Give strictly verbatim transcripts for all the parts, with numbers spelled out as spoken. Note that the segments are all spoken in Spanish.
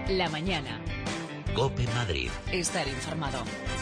La mañana. COPE Madrid. Estar informado.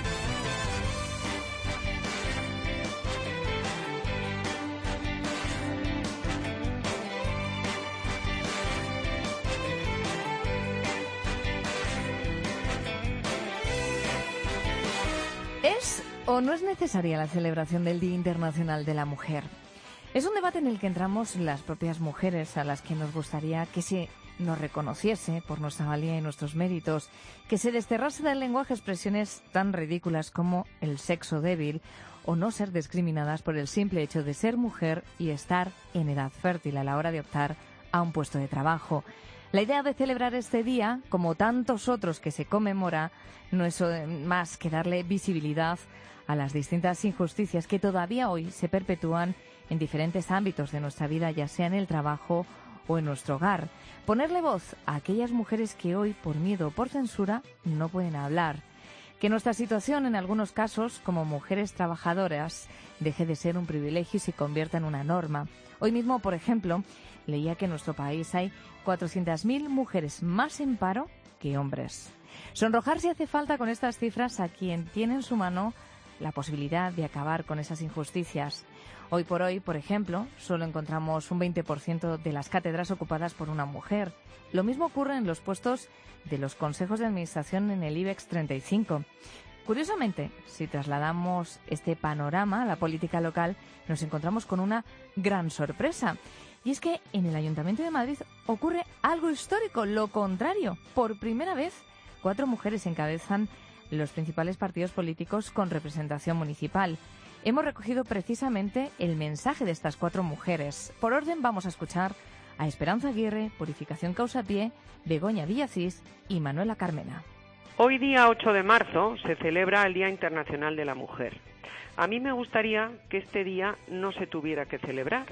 ¿Es o no es necesaria la celebración del Día Internacional de la Mujer? Es un debate en el que entramos las propias mujeres, a las que nos gustaría que se nos reconociese por nuestra valía y nuestros méritos, que se desterrase del lenguaje expresiones tan ridículas como el sexo débil o no ser discriminadas por el simple hecho de ser mujer y estar en edad fértil a la hora de optar a un puesto de trabajo. La idea de celebrar este día, como tantos otros que se conmemora, no es más que darle visibilidad a las distintas injusticias que todavía hoy se perpetúan en diferentes ámbitos de nuestra vida, ya sea en el trabajo o en nuestro hogar. Ponerle voz a aquellas mujeres que hoy, por miedo o por censura, no pueden hablar. Que nuestra situación, en algunos casos, como mujeres trabajadoras, deje de ser un privilegio y se convierta en una norma. Hoy mismo, por ejemplo, leía que en nuestro país hay cuatrocientas mil mujeres más en paro que hombres. Sonrojar si hace falta con estas cifras a quien tiene en su mano la posibilidad de acabar con esas injusticias. Hoy por hoy, por ejemplo, solo encontramos un veinte por ciento de las cátedras ocupadas por una mujer. Lo mismo ocurre en los puestos de los consejos de administración en el IBEX treinta y cinco. Curiosamente, si trasladamos este panorama a la política local, nos encontramos con una gran sorpresa. Y es que en el Ayuntamiento de Madrid ocurre algo histórico, lo contrario. Por primera vez, cuatro mujeres encabezan los principales partidos políticos con representación municipal. Hemos recogido precisamente el mensaje de estas cuatro mujeres. Por orden vamos a escuchar a Esperanza Aguirre, Purificación Causapié, Begoña Villacís y Manuela Carmena. Hoy día ocho de marzo se celebra el Día Internacional de la Mujer. A mí me gustaría que este día no se tuviera que celebrar,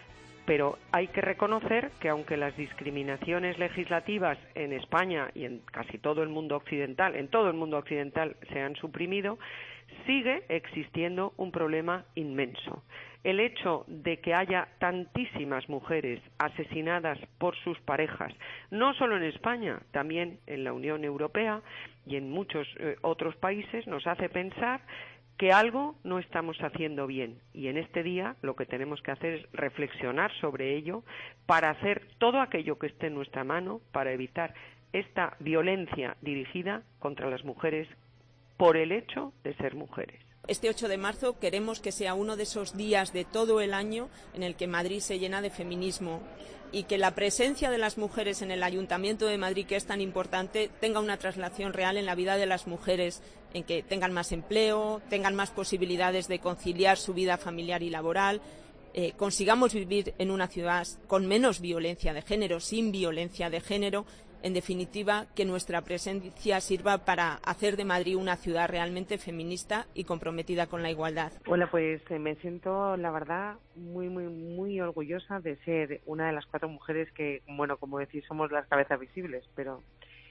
pero hay que reconocer que aunque las discriminaciones legislativas en España y en casi todo el mundo occidental, en todo el mundo occidental se han suprimido, sigue existiendo un problema inmenso. El hecho de que haya tantísimas mujeres asesinadas por sus parejas, no solo en España, también en la Unión Europea y en muchos eh, otros países, nos hace pensar que algo no estamos haciendo bien. Y en este día lo que tenemos que hacer es reflexionar sobre ello para hacer todo aquello que esté en nuestra mano para evitar esta violencia dirigida contra las mujeres por el hecho de ser mujeres. Este ocho de marzo queremos que sea uno de esos días de todo el año en el que Madrid se llena de feminismo y que la presencia de las mujeres en el Ayuntamiento de Madrid, que es tan importante, tenga una traslación real en la vida de las mujeres, en que tengan más empleo, tengan más posibilidades de conciliar su vida familiar y laboral, eh, consigamos vivir en una ciudad con menos violencia de género, sin violencia de género. En definitiva, que nuestra presencia sirva para hacer de Madrid una ciudad realmente feminista y comprometida con la igualdad. Hola, pues eh, me siento, la verdad, muy, muy, muy orgullosa de ser una de las cuatro mujeres que, bueno, como decís, somos las cabezas visibles, pero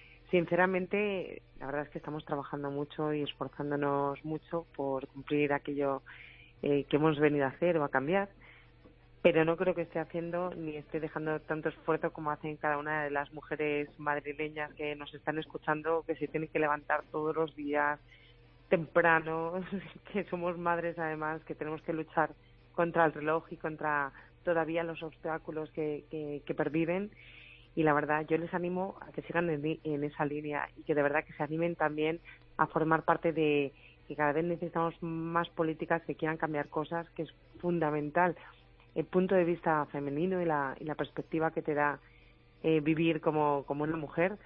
sinceramente, la verdad es que estamos trabajando mucho y esforzándonos mucho por cumplir aquello eh, que hemos venido a hacer o a cambiar. Pero no creo que esté haciendo ni esté dejando tanto esfuerzo como hacen cada una de las mujeres madrileñas que nos están escuchando, que se tienen que levantar todos los días temprano, que somos madres además, que tenemos que luchar contra el reloj y contra todavía los obstáculos que, que, que perviven. Y la verdad, yo les animo a que sigan en, en esa línea y que de verdad que se animen también a formar parte de que cada vez necesitamos más políticas que quieran cambiar cosas, que es fundamental el punto de vista femenino y la, y la perspectiva que te da eh, vivir como, como una mujer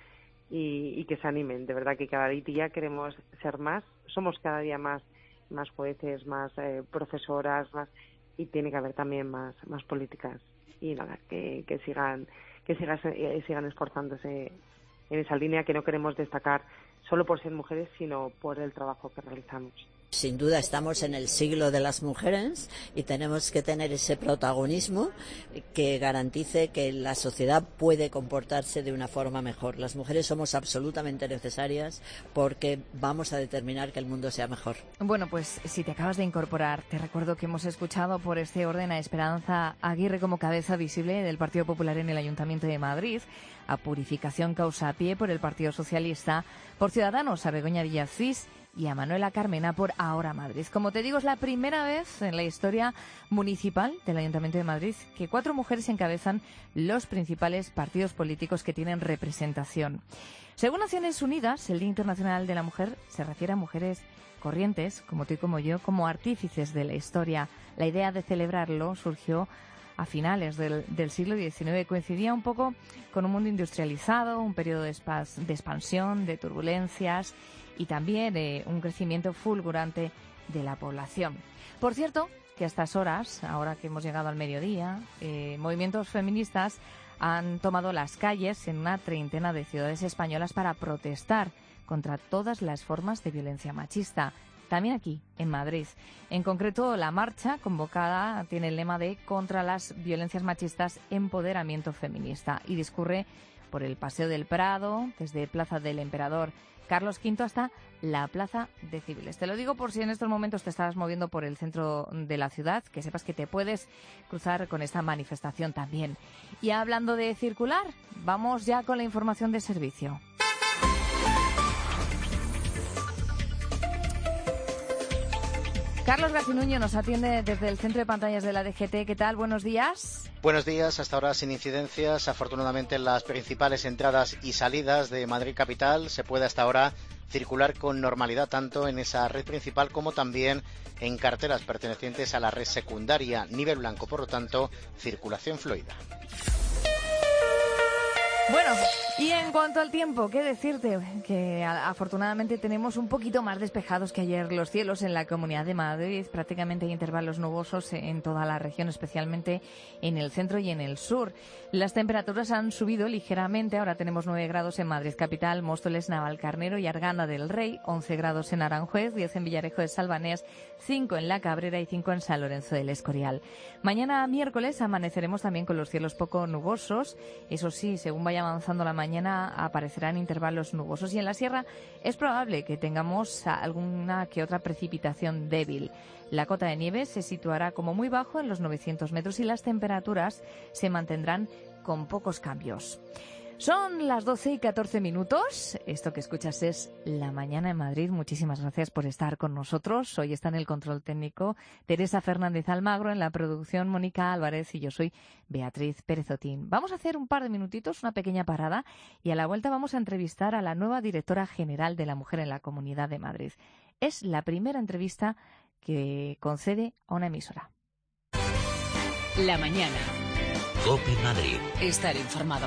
y, y que se animen. De verdad que cada día queremos ser más, somos cada día más, más jueces, más eh, profesoras, más y tiene que haber también más, más políticas y nada, que, que sigan que sigan, eh, sigan esforzándose en esa línea, que no queremos destacar solo por ser mujeres, sino por el trabajo que realizamos. Sin duda estamos en el siglo de las mujeres y tenemos que tener ese protagonismo que garantice que la sociedad puede comportarse de una forma mejor. Las mujeres somos absolutamente necesarias porque vamos a determinar que el mundo sea mejor. Bueno, pues si te acabas de incorporar, te recuerdo que hemos escuchado por este orden a Esperanza Aguirre como cabeza visible del Partido Popular en el Ayuntamiento de Madrid, a Purificación Causapié por el Partido Socialista, por Ciudadanos a Begoña Villacís y a Manuela Carmena por Ahora Madrid. Como te digo, es la primera vez en la historia municipal del Ayuntamiento de Madrid que cuatro mujeres encabezan los principales partidos políticos que tienen representación. Según Naciones Unidas, el Día Internacional de la Mujer se refiere a mujeres corrientes, como tú y como yo, como artífices de la historia. La idea de celebrarlo surgió a finales del, del siglo diecinueve. Coincidía un poco con un mundo industrializado, un periodo de, espas, de expansión, de turbulencias y también de un crecimiento fulgurante de la población. Por cierto, que a estas horas, ahora que hemos llegado al mediodía, eh, movimientos feministas han tomado las calles en una treintena de ciudades españolas para protestar contra todas las formas de violencia machista. También aquí, en Madrid. En concreto, la marcha convocada tiene el lema de Contra las violencias machistas, empoderamiento feminista, y discurre por el Paseo del Prado, desde Plaza del Emperador Carlos quinto hasta la Plaza de Cibeles. Te lo digo por si en estos momentos te estás moviendo por el centro de la ciudad, que sepas que te puedes cruzar con esta manifestación también. Y hablando de circular, vamos ya con la información de servicio. Carlos Garcinuño nos atiende desde el centro de pantallas de la D G T. ¿Qué tal? Buenos días. Buenos días, hasta ahora sin incidencias. Afortunadamente en las principales entradas y salidas de Madrid capital se puede hasta ahora circular con normalidad tanto en esa red principal como también en carreteras pertenecientes a la red secundaria. Nivel blanco, por lo tanto, circulación fluida. Bueno, y en cuanto al tiempo, ¿qué decirte? Que afortunadamente tenemos un poquito más despejados que ayer los cielos en la Comunidad de Madrid. Prácticamente hay intervalos nubosos en toda la región, especialmente en el centro y en el sur. Las temperaturas han subido ligeramente. Ahora tenemos nueve grados en Madrid capital, Móstoles, Navalcarnero y Arganda del Rey, once grados en Aranjuez, diez en Villarejo de Salvanés, cinco en La Cabrera y cinco en San Lorenzo del Escorial. Mañana miércoles amaneceremos también con los cielos poco nubosos. Eso sí, según vaya avanzando la mañana aparecerán intervalos nubosos y en la sierra es probable que tengamos alguna que otra precipitación débil. La cota de nieve se situará como muy bajo en los novecientos metros y las temperaturas se mantendrán con pocos cambios. Son las doce y catorce minutos. Esto que escuchas es La Mañana en Madrid. Muchísimas gracias por estar con nosotros. Hoy está en el control técnico Teresa Fernández Almagro, en la producción Mónica Álvarez y yo soy Beatriz Pérez Otín. Vamos a hacer un par de minutitos, una pequeña parada, y a la vuelta vamos a entrevistar a la nueva directora general de la Mujer en la Comunidad de Madrid. Es la primera entrevista que concede a una emisora. La Mañana. COPE Madrid. Estar informado.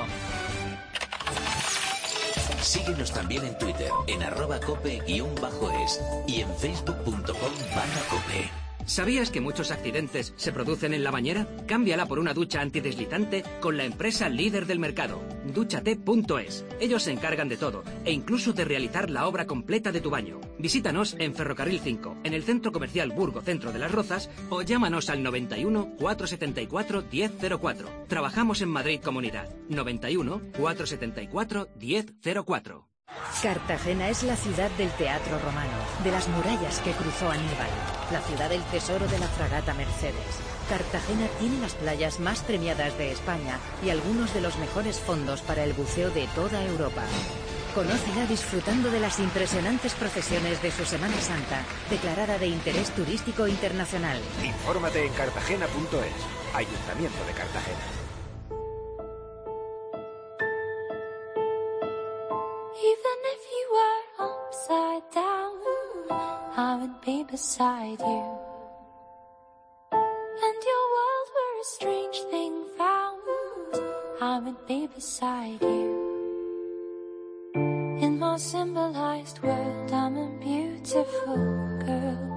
Síguenos también en Twitter, en arroba cope-es y en facebook.com barra cope. ¿Sabías que muchos accidentes se producen en la bañera? Cámbiala por una ducha antideslizante con la empresa líder del mercado, dúchate punto es. Ellos se encargan de todo e incluso de realizar la obra completa de tu baño. Visítanos en Ferrocarril cinco, en el Centro Comercial Burgo Centro de las Rozas, o llámanos al noventa y uno, cuatrocientos setenta y cuatro, diez cero cuatro. Trabajamos en Madrid Comunidad. noventa y uno, cuatrocientos setenta y cuatro, diez cero cuatro. Cartagena es la ciudad del teatro romano, de las murallas que cruzó Aníbal, la ciudad del tesoro de la fragata Mercedes. Cartagena tiene las playas más premiadas de España y algunos de los mejores fondos para el buceo de toda Europa. Conócela disfrutando de las impresionantes procesiones de su Semana Santa, declarada de interés turístico internacional. Infórmate en cartagena punto es. Ayuntamiento de Cartagena. Even if you were upside down, I would be beside you. And your world were a strange thing found, I would be beside you. In my symbolized world, I'm a beautiful girl.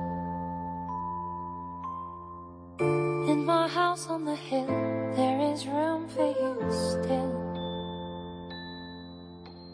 In my house on the hill, there is room for you still.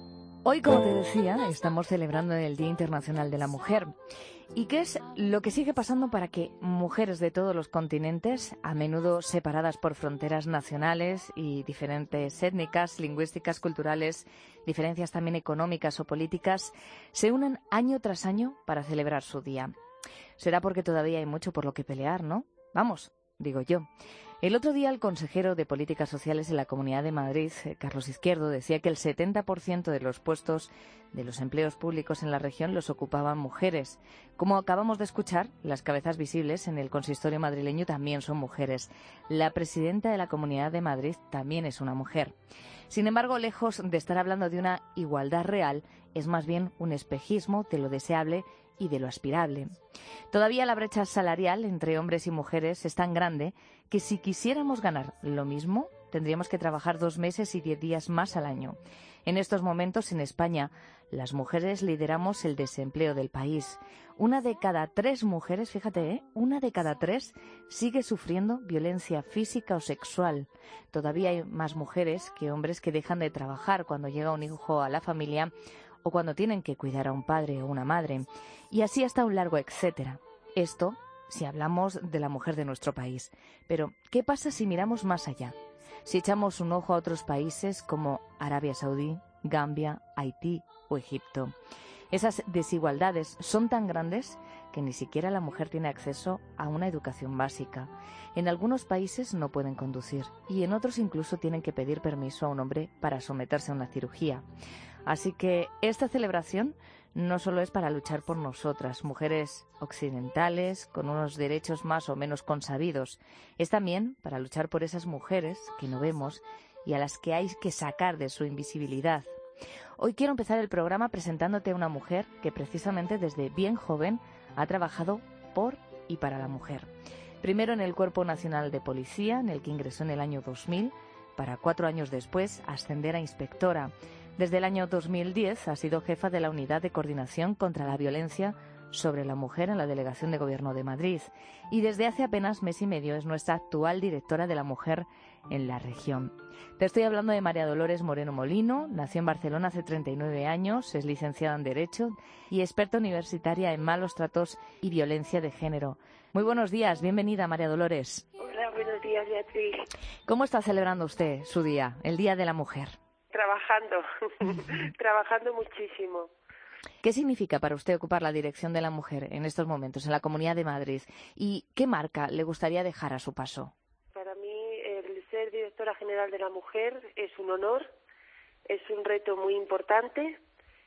Hoy, como te decía, estamos celebrando el Día Internacional de la Mujer. ¿Y qué es lo que sigue pasando para que mujeres de todos los continentes, a menudo separadas por fronteras nacionales y diferentes étnicas, lingüísticas, culturales, diferencias también económicas o políticas, se unan año tras año para celebrar su día? Será porque todavía hay mucho por lo que pelear, ¿no? Vamos, digo yo. El otro día el consejero de Políticas Sociales en la Comunidad de Madrid, Carlos Izquierdo, decía que el setenta por ciento de los puestos de los empleos públicos en la región los ocupaban mujeres. Como acabamos de escuchar, las cabezas visibles en el consistorio madrileño también son mujeres. La presidenta de la Comunidad de Madrid también es una mujer. Sin embargo, lejos de estar hablando de una igualdad real, es más bien un espejismo de lo deseable y de lo aspirable. Todavía la brecha salarial entre hombres y mujeres es tan grande que si quisiéramos ganar lo mismo, tendríamos que trabajar dos meses y diez días más al año. En estos momentos, en España, las mujeres lideramos el desempleo del país. Una de cada tres mujeres, fíjate, ¿eh? Una de cada tres sigue sufriendo violencia física o sexual. Todavía hay más mujeres que hombres que dejan de trabajar cuando llega un hijo a la familia o cuando tienen que cuidar a un padre o una madre. Y así hasta un largo etcétera. Esto si hablamos de la mujer de nuestro país. Pero, ¿qué pasa si miramos más allá? Si echamos un ojo a otros países como Arabia Saudí, Gambia, Haití o Egipto. Esas desigualdades son tan grandes que ni siquiera la mujer tiene acceso a una educación básica. En algunos países no pueden conducir y en otros incluso tienen que pedir permiso a un hombre para someterse a una cirugía. Así que esta celebración no solo es para luchar por nosotras, mujeres occidentales, con unos derechos más o menos consabidos. Es también para luchar por esas mujeres que no vemos y a las que hay que sacar de su invisibilidad. Hoy quiero empezar el programa presentándote a una mujer que precisamente desde bien joven ha trabajado por y para la mujer. Primero en el Cuerpo Nacional de Policía, en el que ingresó en el año dos mil, para cuatro años después ascender a inspectora. Desde el año dos mil diez ha sido jefa de la Unidad de Coordinación contra la Violencia sobre la Mujer en la Delegación de Gobierno de Madrid y desde hace apenas mes y medio es nuestra actual directora de la Mujer en la región. Te estoy hablando de María Dolores Moreno Molino, nació en Barcelona hace treinta y nueve años, es licenciada en Derecho y experta universitaria en malos tratos y violencia de género. Muy buenos días, bienvenida María Dolores. Hola, buenos días Beatriz. ¿Cómo está celebrando usted su día, el Día de la Mujer? Trabajando, trabajando muchísimo. ¿Qué significa para usted ocupar la dirección de la mujer en estos momentos en la Comunidad de Madrid? ¿Y qué marca le gustaría dejar a su paso? Para mí, el ser directora general de la mujer es un honor, es un reto muy importante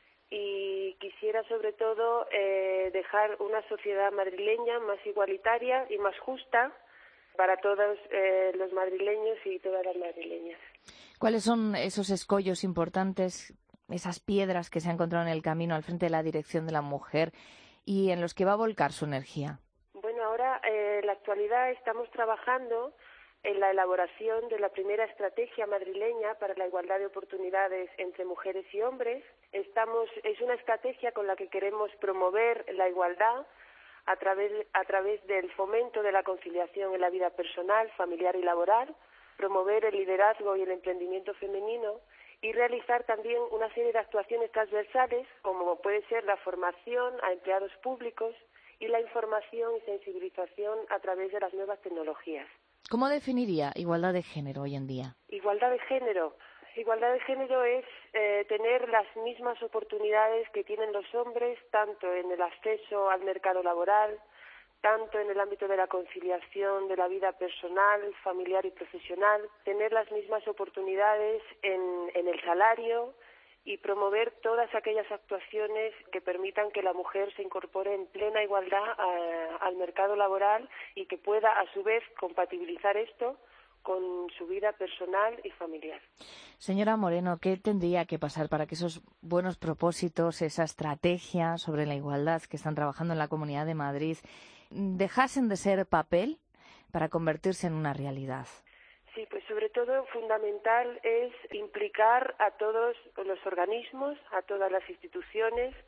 y quisiera sobre todo eh, dejar una sociedad madrileña más igualitaria y más justa para todos eh, los madrileños y todas las madrileñas. ¿Cuáles son esos escollos importantes, esas piedras que se ha encontrado en el camino al frente de la dirección de la mujer y en los que va a volcar su energía? Bueno, ahora eh, en la actualidad estamos trabajando en la elaboración de la primera estrategia madrileña para la igualdad de oportunidades entre mujeres y hombres. Estamos, es una estrategia con la que queremos promover la igualdad a través, a través del fomento de la conciliación en la vida personal, familiar y laboral, promover el liderazgo y el emprendimiento femenino y realizar también una serie de actuaciones transversales, como puede ser la formación a empleados públicos y la información y sensibilización a través de las nuevas tecnologías. ¿Cómo definiría igualdad de género hoy en día? Igualdad de género. Igualdad de género es eh, tener las mismas oportunidades que tienen los hombres, tanto en el acceso al mercado laboral, tanto en el ámbito de la conciliación de la vida personal, familiar y profesional, tener las mismas oportunidades en, en el salario y promover todas aquellas actuaciones que permitan que la mujer se incorpore en plena igualdad a, al mercado laboral y que pueda, a su vez, compatibilizar esto con su vida personal y familiar. Señora Moreno, ¿qué tendría que pasar para que esos buenos propósitos, esa estrategia sobre la igualdad que están trabajando en la Comunidad de Madrid, dejasen de ser papel para convertirse en una realidad? Sí, pues sobre todo fundamental es implicar a todos los organismos, a todas las instituciones,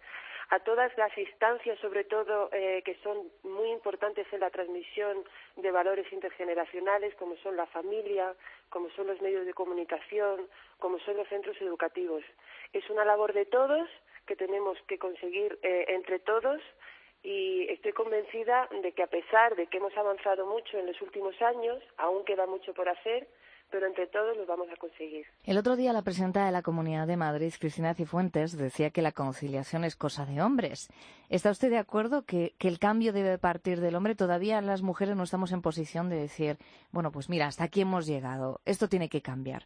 a todas las instancias, sobre todo, eh, que son muy importantes en la transmisión de valores intergeneracionales, como son la familia, como son los medios de comunicación, como son los centros educativos. Es una labor de todos que tenemos que conseguir eh, entre todos, y estoy convencida de que, a pesar de que hemos avanzado mucho en los últimos años, aún queda mucho por hacer, pero entre todos lo vamos a conseguir. El otro día la presidenta de la Comunidad de Madrid, Cristina Cifuentes, decía que la conciliación es cosa de hombres. ¿Está usted de acuerdo que, que el cambio debe partir del hombre? Todavía las mujeres no estamos en posición de decir, bueno, pues mira, hasta aquí hemos llegado, esto tiene que cambiar.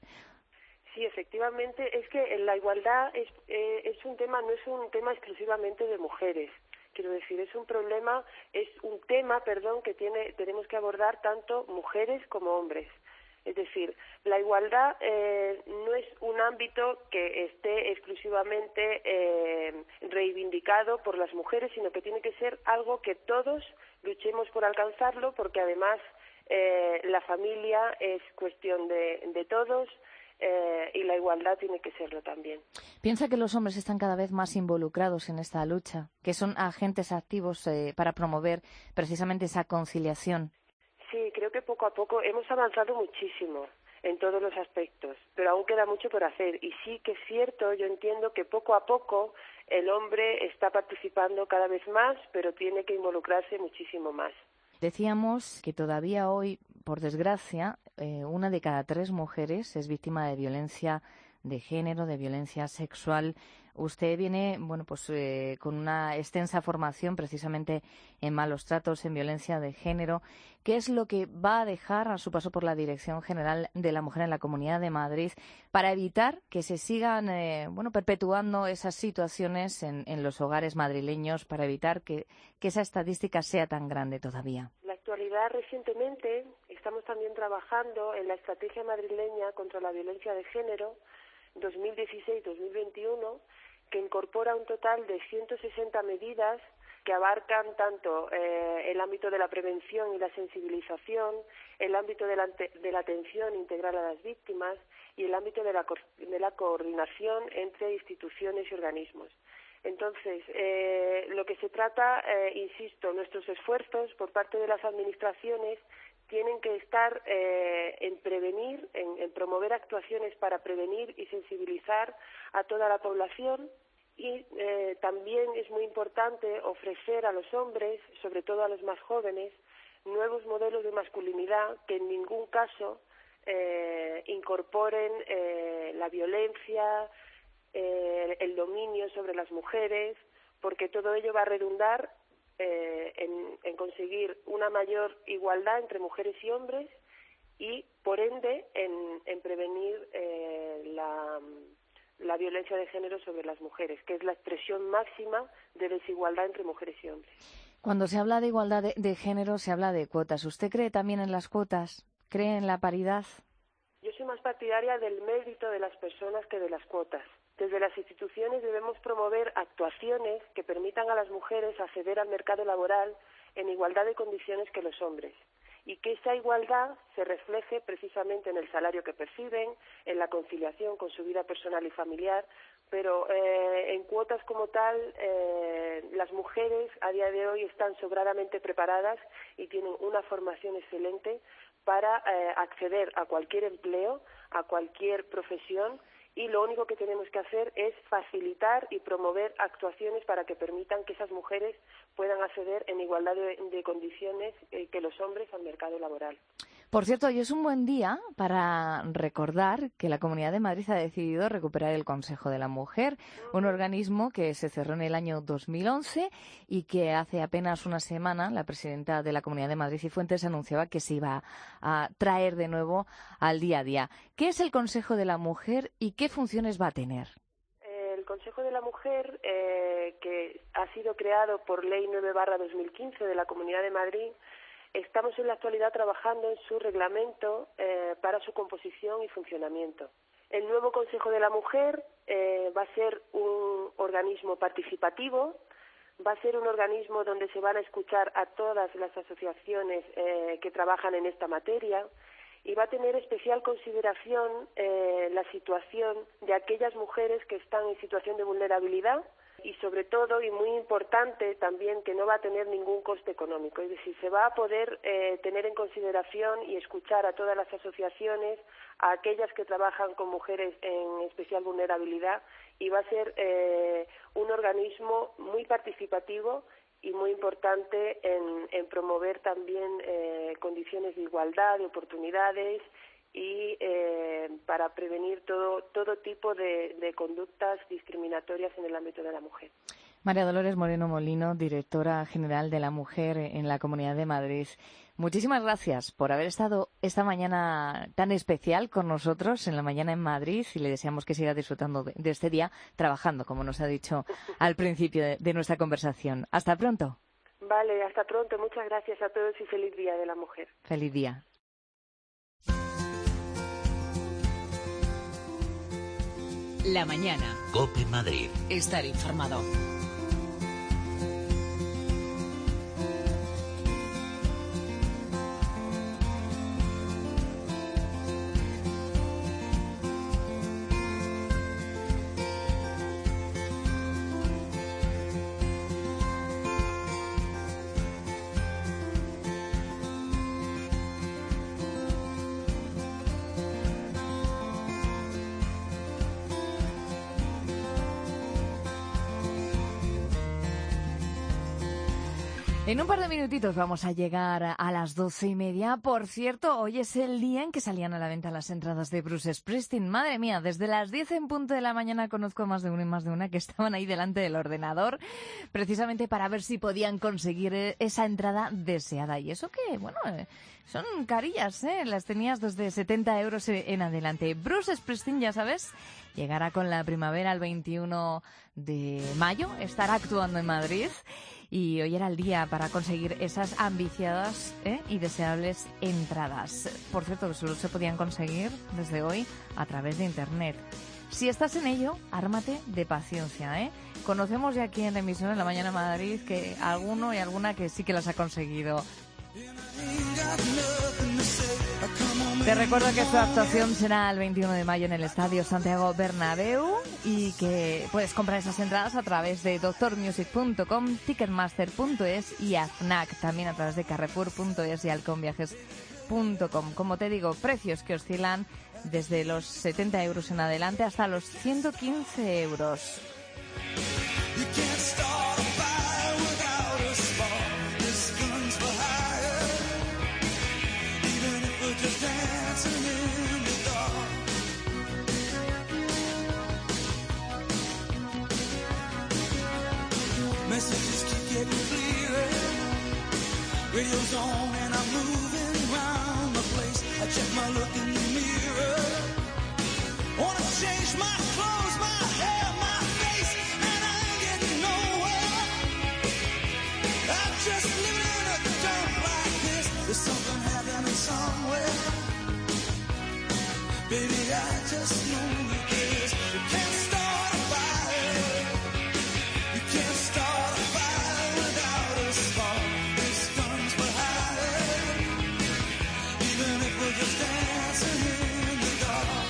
Sí, efectivamente, es que la igualdad es, eh, es un tema, no es un tema exclusivamente de mujeres. Quiero decir, es un problema, es un tema, perdón, que tiene, tenemos que abordar tanto mujeres como hombres. Es decir, la igualdad eh, no es un ámbito que esté exclusivamente eh, reivindicado por las mujeres, sino que tiene que ser algo que todos luchemos por alcanzarlo, porque además eh, la familia es cuestión de, de todos. Eh, y la igualdad tiene que serlo también. ¿Piensa que los hombres están cada vez más involucrados en esta lucha, que son agentes activos eh, para promover precisamente esa conciliación? Sí, creo que poco a poco hemos avanzado muchísimo en todos los aspectos, pero aún queda mucho por hacer. Y sí que es cierto, yo entiendo que poco a poco el hombre está participando cada vez más, pero tiene que involucrarse muchísimo más. Decíamos que todavía hoy, por desgracia, eh, una de cada tres mujeres es víctima de violencia de género, de violencia sexual. Usted viene, bueno, pues eh, con una extensa formación precisamente en malos tratos, en violencia de género. ¿Qué es lo que va a dejar a su paso por la Dirección General de la Mujer en la Comunidad de Madrid para evitar que se sigan, eh, bueno, perpetuando esas situaciones en, en los hogares madrileños, para evitar que, que esa estadística sea tan grande todavía? La actualidad, recientemente estamos también trabajando en la estrategia madrileña contra la violencia de género dos mil dieciséis dos mil veintiuno, que incorpora un total de ciento sesenta medidas que abarcan tanto eh, el ámbito de la prevención y la sensibilización, el ámbito de la, de la atención integral a las víctimas y el ámbito de la, de la coordinación entre instituciones y organismos. Entonces, eh, lo que se trata, eh, insisto, nuestros esfuerzos por parte de las administraciones tienen que estar eh, en prevenir, en, en promover actuaciones para prevenir y sensibilizar a toda la población, y eh, también es muy importante ofrecer a los hombres, sobre todo a los más jóvenes, nuevos modelos de masculinidad que en ningún caso eh, incorporen eh, la violencia, eh, el dominio sobre las mujeres, porque todo ello va a redundar Eh, en, en conseguir una mayor igualdad entre mujeres y hombres y, por ende, en, en prevenir eh, la, la violencia de género sobre las mujeres, que es la expresión máxima de desigualdad entre mujeres y hombres. Cuando se habla de igualdad de, de género, se habla de cuotas. ¿Usted cree también en las cuotas? ¿Cree en la paridad? Yo soy más partidaria del mérito de las personas que de las cuotas. Desde las instituciones debemos promover actuaciones que permitan a las mujeres acceder al mercado laboral en igualdad de condiciones que los hombres, y que esa igualdad se refleje precisamente en el salario que perciben, en la conciliación con su vida personal y familiar, pero eh, en cuotas como tal, eh, las mujeres a día de hoy están sobradamente preparadas y tienen una formación excelente para eh, acceder a cualquier empleo, a cualquier profesión, y lo único que tenemos que hacer es facilitar y promover actuaciones para que permitan que esas mujeres puedan acceder en igualdad de, de condiciones eh, que los hombres al mercado laboral. Por cierto, hoy es un buen día para recordar que la Comunidad de Madrid ha decidido recuperar el Consejo de la Mujer, un organismo que se cerró en el año dos mil once y que hace apenas una semana la presidenta de la Comunidad de Madrid, Cifuentes, anunciaba que se iba a traer de nuevo al día a día. ¿Qué es el Consejo de la Mujer y qué funciones va a tener? El Consejo de la Mujer, eh, que ha sido creado por Ley nueve barra dos mil quince de la Comunidad de Madrid, estamos en la actualidad trabajando en su reglamento eh, para su composición y funcionamiento. El nuevo Consejo de la Mujer eh, va a ser un organismo participativo, va a ser un organismo donde se van a escuchar a todas las asociaciones eh, que trabajan en esta materia, y va a tener especial consideración eh, la situación de aquellas mujeres que están en situación de vulnerabilidad, y sobre todo, y muy importante también, que no va a tener ningún coste económico. Es decir, se va a poder eh, tener en consideración y escuchar a todas las asociaciones, a aquellas que trabajan con mujeres en especial vulnerabilidad, y va a ser eh, un organismo muy participativo y muy importante en, en promover también eh, condiciones de igualdad, de oportunidades, y eh, para prevenir todo todo tipo de, de conductas discriminatorias en el ámbito de la mujer. María Dolores Moreno Molino, directora general de la Mujer en la Comunidad de Madrid. Muchísimas gracias por haber estado esta mañana tan especial con nosotros en la mañana en Madrid, y le deseamos que siga disfrutando de, de este día trabajando, como nos ha dicho al principio de, de nuestra conversación. Hasta pronto. Vale, hasta pronto. Muchas gracias a todos y feliz Día de la Mujer. Feliz día. La mañana. COPE Madrid. Estar informado. En un par de minutitos vamos a llegar a las doce y media. Por cierto, hoy es el día en que salían a la venta las entradas de Bruce Springsteen. Madre mía, desde las diez en punto de la mañana conozco a más de una y más de una que estaban ahí delante del ordenador, precisamente para ver si podían conseguir esa entrada deseada. Y eso que, bueno, son carillas, ¿eh? Las tenías desde setenta euros en adelante. Bruce Springsteen, ya sabes, llegará con la primavera el veintiuno de mayo, estará actuando en Madrid. Y hoy era el día para conseguir esas ambiciadas ¿eh? y deseables entradas. Por cierto, que solo se podían conseguir desde hoy a través de Internet. Si estás en ello, ármate de paciencia, ¿eh? Conocemos ya aquí en la emisión en la Mañana de Madrid que alguno y alguna que sí que las ha conseguido. Te recuerdo que su actuación será el veintiuno de mayo en el Estadio Santiago Bernabéu y que puedes comprar esas entradas a través de doctor music punto com, ticketmaster punto es y a Fnac, también a través de carrefour punto es y halconviajes punto com. Como te digo, precios que oscilan desde los setenta euros en adelante hasta los ciento quince euros. Messages keep getting clearer. Radio's on and I'm moving around the place. I check my look in the mirror. Wanna change my clothes, my hair, my face, and I ain't getting nowhere. I'm just living in a dump like this. There's something happening somewhere. Baby, I just know it is. You can't start a fire. You can't start a fire without a spark. This guns behind. Even if we're just dancing in the dark.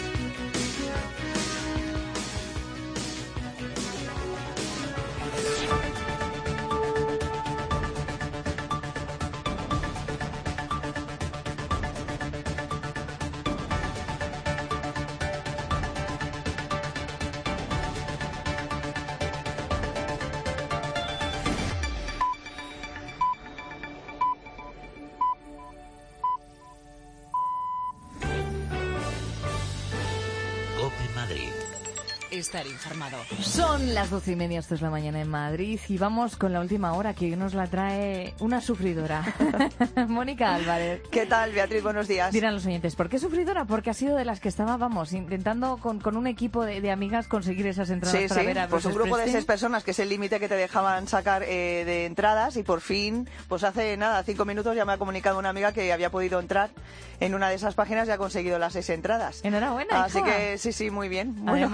Estar informado. Son las doce y media, esto es la mañana en Madrid y vamos con la última hora que hoy nos la trae una sufridora. Mónica Álvarez. ¿Qué tal, Beatriz? Buenos días. Dirán los oyentes, ¿por qué sufridora? Porque ha sido de las que estaba, vamos, intentando con, con un equipo de, de amigas conseguir esas entradas sí, para sí. ver a Pues un grupo de seis personas, que es el límite que te dejaban sacar eh, de entradas, y por fin, pues hace nada, cinco minutos ya me ha comunicado una amiga que había podido entrar en una de esas páginas y ha conseguido las seis entradas. Enhorabuena. Así hija. que sí, sí, muy bien. Bueno. Además que, que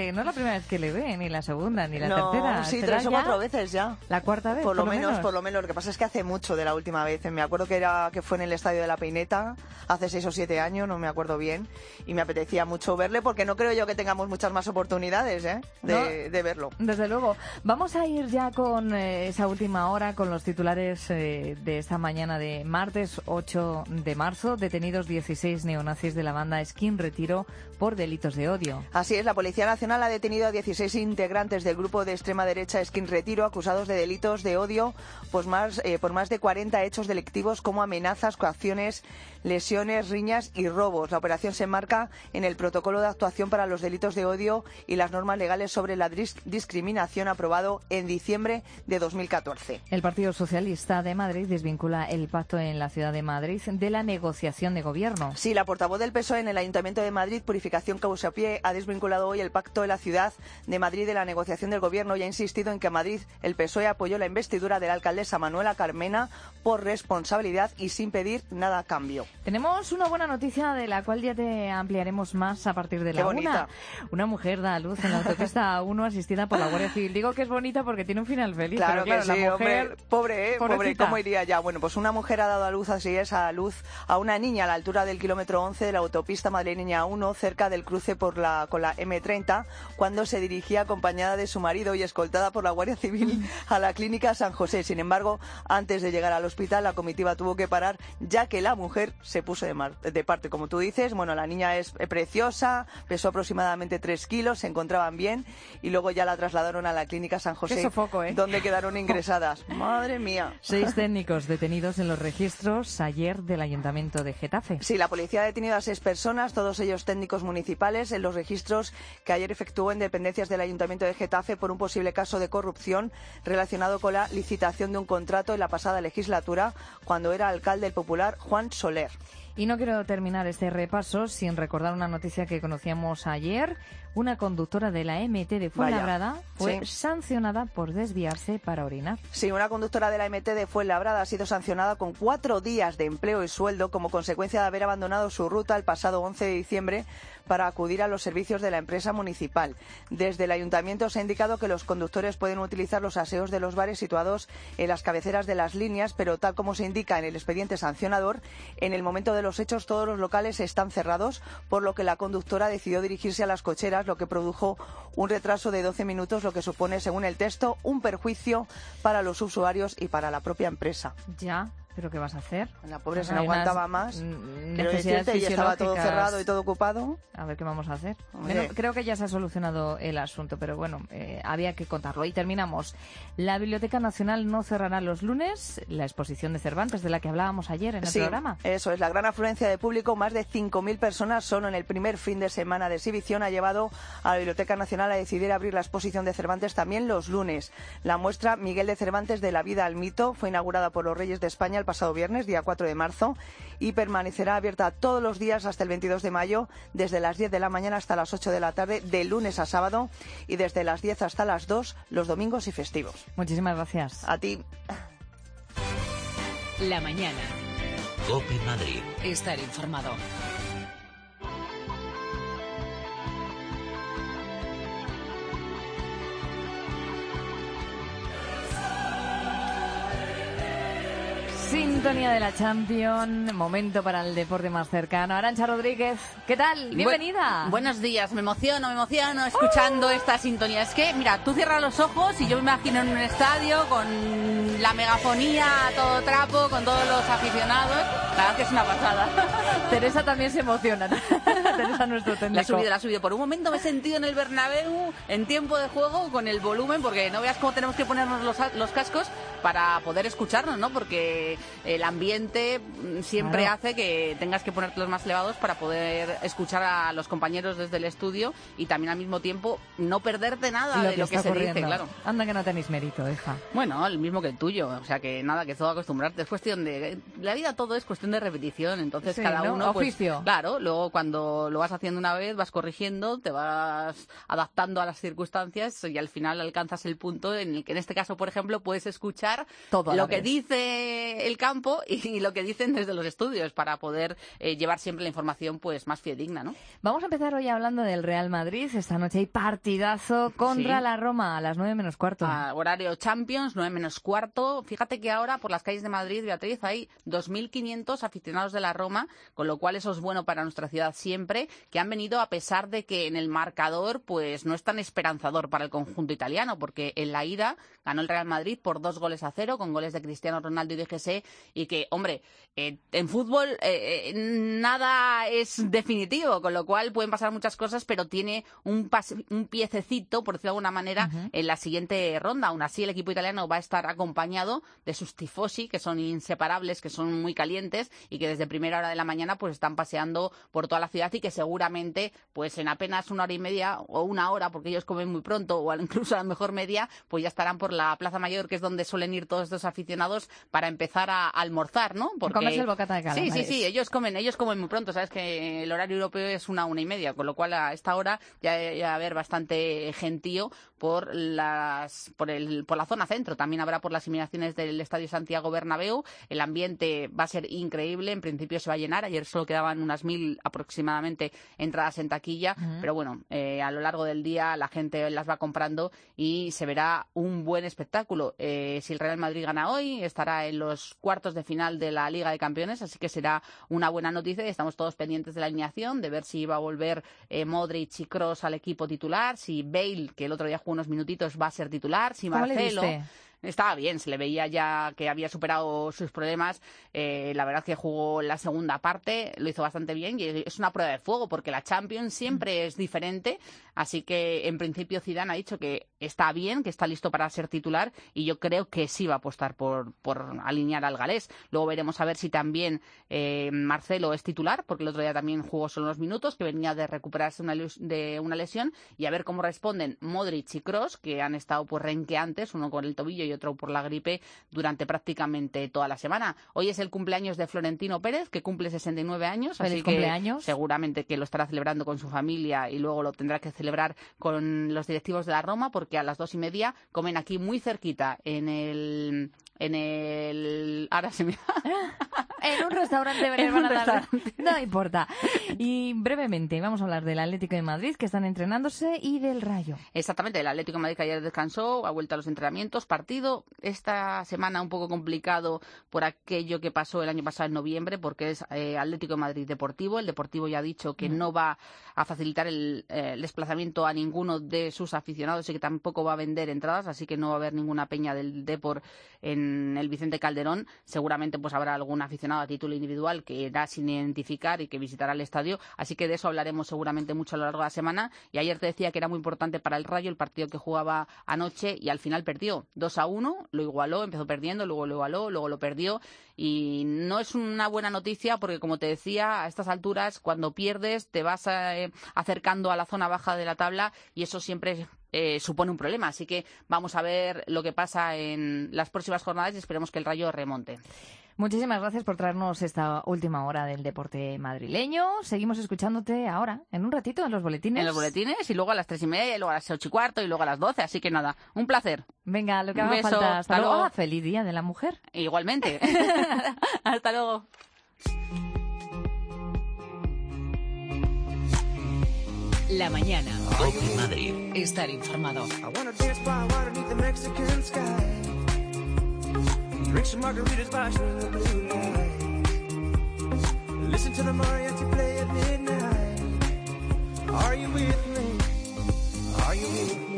que no es la primera vez que le ve, ni la segunda, ni la no, tercera. sí, ¿Será tres o ya cuatro veces ya. la cuarta vez, Por lo, por lo menos, menos. por lo menos. Lo que pasa es que hace mucho de la última vez. Me acuerdo que era que fue en el Estadio de la Peineta, hace seis o siete años, no me acuerdo bien. Y me apetecía mucho verle, porque no creo yo que tengamos muchas más oportunidades, ¿eh? De, No, de verlo. Desde luego. Vamos a ir ya con eh, esa última hora, con los titulares eh, de esta mañana de martes ocho de marzo. Detenidos dieciséis neonazis de la banda Skin Retiro por delitos de odio. Así es, la Policía Nacional ha detenido a dieciséis integrantes del grupo de extrema derecha Skin Retiro, acusados de delitos de odio pues más, eh, por más de cuarenta hechos delictivos como amenazas, coacciones, lesiones, riñas y robos. La operación se enmarca en el protocolo de actuación para los delitos de odio y las normas legales sobre la dis- discriminación aprobado en diciembre de dos mil catorce. El Partido Socialista de Madrid desvincula el pacto en la Ciudad de Madrid de la negociación de gobierno. Sí, la portavoz del P S O E en el Ayuntamiento de Madrid, Purificación Causapié, ha desvinculado hoy el pacto de la Ciudad de Madrid de la negociación del gobierno y ha insistido en que en Madrid el P S O E apoyó la investidura de la alcaldesa Manuela Carmena por responsabilidad y sin pedir nada a cambio. Tenemos una buena noticia de la cual ya te ampliaremos más a partir de Qué la bonita. una. Una mujer da a luz en la autopista A uno asistida por la Guardia Civil. Digo que es bonita porque tiene un final feliz. Claro, pero claro, que sí, la mujer, hombre, pobre, ¿eh? Pobre, pobrecita. ¿cómo iría ya? Bueno, pues una mujer ha dado a luz, así es, a luz a una niña a la altura del kilómetro once de la autopista madrileña A uno, cerca del cruce por la, con la eme treinta, cuando se dirigía acompañada de su marido y escoltada por la Guardia Civil a la clínica San José. Sin embargo, antes de llegar al hospital, la comitiva tuvo que parar, ya que la mujer se puso de, mar, de parte, como tú dices. Bueno, la niña es preciosa, pesó aproximadamente tres kilos, se encontraban bien y luego ya la trasladaron a la clínica San José, Qué sofoco, ¿eh? donde quedaron ingresadas. Madre mía. Seis técnicos detenidos en los registros ayer del Ayuntamiento de Getafe. Sí, la policía ha detenido a seis personas, todos ellos técnicos municipales, en los registros que ayer efectuó en dependencias del Ayuntamiento de Getafe por un posible caso de corrupción relacionado con la licitación de un contrato en la pasada legislatura, cuando era alcalde el popular Juan Soler. Y no quiero terminar este repaso sin recordar una noticia que conocíamos ayer. Una conductora de la eme te de Fuenlabrada fue sí. sancionada por desviarse para orinar. Sí, una conductora de la eme te de Fuenlabrada ha sido sancionada con cuatro días de empleo y sueldo como consecuencia de haber abandonado su ruta el pasado once de diciembre para acudir a los servicios de la empresa municipal. Desde el ayuntamiento se ha indicado que los conductores pueden utilizar los aseos de los bares situados en las cabeceras de las líneas, pero tal como se indica en el expediente sancionador, en el momento de los hechos todos los locales están cerrados, por lo que la conductora decidió dirigirse a las cocheras, lo que produjo un retraso de doce minutos, lo que supone, según el texto, un perjuicio para los usuarios y para la propia empresa. Ya. ¿Pero qué vas a hacer? La pobre Pues se no hay unas aguantaba más. necesidades decirte, y estaba todo fisiológicas. cerrado y todo ocupado. A ver qué vamos a hacer. Hombre. Bueno, creo que ya se ha solucionado el asunto, pero bueno, eh, había que contarlo. Y terminamos. La Biblioteca Nacional no cerrará los lunes la exposición de Cervantes, de la que hablábamos ayer en el Sí, programa. eso es. La gran afluencia de público, más de cinco mil personas solo en el primer fin de semana de exhibición, ha llevado a la Biblioteca Nacional a decidir abrir la exposición de Cervantes también los lunes. La muestra Miguel de Cervantes, de la vida al mito, fue inaugurada por los Reyes de España el pasado viernes, día cuatro de marzo, y permanecerá abierta todos los días hasta el veintidós de mayo, desde las diez de la mañana hasta las ocho de la tarde, de lunes a sábado, y desde las diez hasta las dos, los domingos y festivos. Muchísimas gracias. A ti. La mañana. COPE Madrid. Estar informado. Sintonía de la Champions, momento para el deporte más cercano. Arantxa Rodríguez, ¿qué tal? Bienvenida. Bu- buenos días, me emociono, me emociono escuchando esta sintonía. Es que, mira, tú cierras los ojos y yo me imagino en un estadio con la megafonía a todo trapo, con todos los aficionados. La verdad que es una pasada. Teresa también se emociona. Teresa, nuestro técnico. La ha subido, la ha subido. Por un momento me he sentido en el Bernabéu en tiempo de juego con el volumen, porque no veas cómo tenemos que ponernos los, los cascos para poder escucharnos, ¿no? Porque el ambiente siempre Claro. hace que tengas que ponerte los más elevados para poder escuchar a los compañeros desde el estudio y también al mismo tiempo no perderte nada de lo que está se dice, ocurriendo. claro. Anda que no tenéis mérito, hija. Bueno, el mismo que el tuyo, o sea que nada, que todo acostumbrarte. Es cuestión de... La vida todo es cuestión de repetición, entonces Sí, cada ¿no? uno... pues, Oficio. claro, luego cuando lo, lo vas haciendo una vez, vas corrigiendo, te vas adaptando a las circunstancias y al final alcanzas el punto en el que en este caso, por ejemplo, puedes escuchar Todo lo que dice el campo y lo que dicen desde los estudios para poder eh, llevar siempre la información pues más fidedigna, ¿no? Vamos a empezar hoy hablando del Real Madrid. Esta noche hay partidazo contra Sí. la Roma a las nueve menos cuarto. A horario Champions, nueve menos cuarto. Fíjate que ahora por las calles de Madrid, Beatriz, hay dos mil quinientos aficionados de la Roma, con lo cual eso es bueno para nuestra ciudad siempre, que han venido a pesar de que en el marcador pues no es tan esperanzador para el conjunto italiano, porque en la ida ganó el Real Madrid por dos goles a cero, con goles de Cristiano Ronaldo y de G S, y que, hombre, eh, en fútbol eh, eh, nada es definitivo, con lo cual pueden pasar muchas cosas, pero tiene un, pas un piececito, por decirlo de alguna manera, uh-huh. en la siguiente ronda. Aún así, el equipo italiano va a estar acompañado de sus tifosi, que son inseparables, que son muy calientes y que desde primera hora de la mañana pues están paseando por toda la ciudad y que seguramente pues en apenas una hora y media o una hora, porque ellos comen muy pronto, o incluso a lo mejor media, pues ya estarán por la Plaza Mayor, que es donde suelen ir todos estos aficionados para empezar a almorzar, ¿no? Porque... comerse el bocata de calamares. Sí, sí, sí, ellos comen, ellos comen muy pronto, sabes que el horario europeo es una una y media, con lo cual a esta hora ya va a haber bastante gentío por las por el por la zona centro. También habrá por las inmediaciones del Estadio Santiago Bernabéu. El ambiente va a ser increíble, en principio se va a llenar. Ayer solo quedaban unas mil aproximadamente entradas en taquilla, uh-huh. pero bueno, eh, a lo largo del día la gente las va comprando y se verá un buen espectáculo. Eh, si el Real Madrid gana hoy, estará en los cuartos de final de la Liga de Campeones, así que será una buena noticia y estamos todos pendientes de la alineación, de ver si va a volver eh, Modric y Kroos al equipo titular, si Bale, que el otro día jugó unos minutitos, va a ser titular, si Marcelo... Estaba bien, se le veía ya que había superado sus problemas. Eh, la verdad que jugó la segunda parte, lo hizo bastante bien y es una prueba de fuego porque la Champions siempre mm. es diferente. Así que en principio Zidane ha dicho que está bien, que está listo para ser titular y yo creo que sí va a apostar por, por alinear al galés. Luego veremos a ver si también eh, Marcelo es titular, porque el otro día también jugó solo unos minutos, que venía de recuperarse una, de una lesión, y a ver cómo responden Modric y Kroos, que han estado pues renqueantes, uno con el tobillo y otro por la gripe durante prácticamente toda la semana. Hoy es el cumpleaños de Florentino Pérez, que cumple sesenta y nueve años, ¡Feliz así cumpleaños! Que seguramente que lo estará celebrando con su familia y luego lo tendrá que celebrar con los directivos de la Roma, porque a las dos y media comen aquí muy cerquita en el en el ahora se me en un restaurante en un restaurante. No importa. Y brevemente vamos a hablar del Atlético de Madrid, que están entrenándose, y del Rayo. Exactamente, el Atlético de Madrid, que ayer descansó, ha vuelto a los entrenamientos, partido esta semana un poco complicado por aquello que pasó el año pasado en noviembre, porque es eh, Atlético de Madrid Deportivo. El Deportivo ya ha dicho que mm. no va a facilitar el, eh, el desplazamiento a ninguno de sus aficionados y que tampoco va a vender entradas, así que no va a haber ninguna peña del Depor en el Vicente Calderón. Seguramente pues habrá algún aficionado a título individual que irá sin identificar y que visitará el estadio, así que de eso hablaremos seguramente mucho a lo largo de la semana. Y ayer te decía que era muy importante para el Rayo el partido que jugaba anoche y al final perdió dos a uno, lo igualó, empezó perdiendo, luego lo igualó, luego lo perdió y no es una buena noticia porque, como te decía, a estas alturas cuando pierdes te vas eh, acercando a la zona baja de la tabla y eso siempre Eh, supone un problema, así que vamos a ver lo que pasa en las próximas jornadas y esperemos que el Rayo remonte. Muchísimas gracias por traernos esta última hora del deporte madrileño. Seguimos escuchándote ahora, en un ratito, en los boletines. En los boletines y luego a las tres y media, y luego a las ocho y cuarto y luego a las doce, así que nada, un placer. Venga, lo que un haga beso, falta. Hasta, hasta luego. luego. Feliz Día de la Mujer. Igualmente. Hasta luego. La mañana. COPE Madrid. Estar informado. I wanna dance by water beneath the Mexican sky. Drink some margaritas by the blue lights. Listen to the mariachi play at midnight. Are you with me? Are you with me?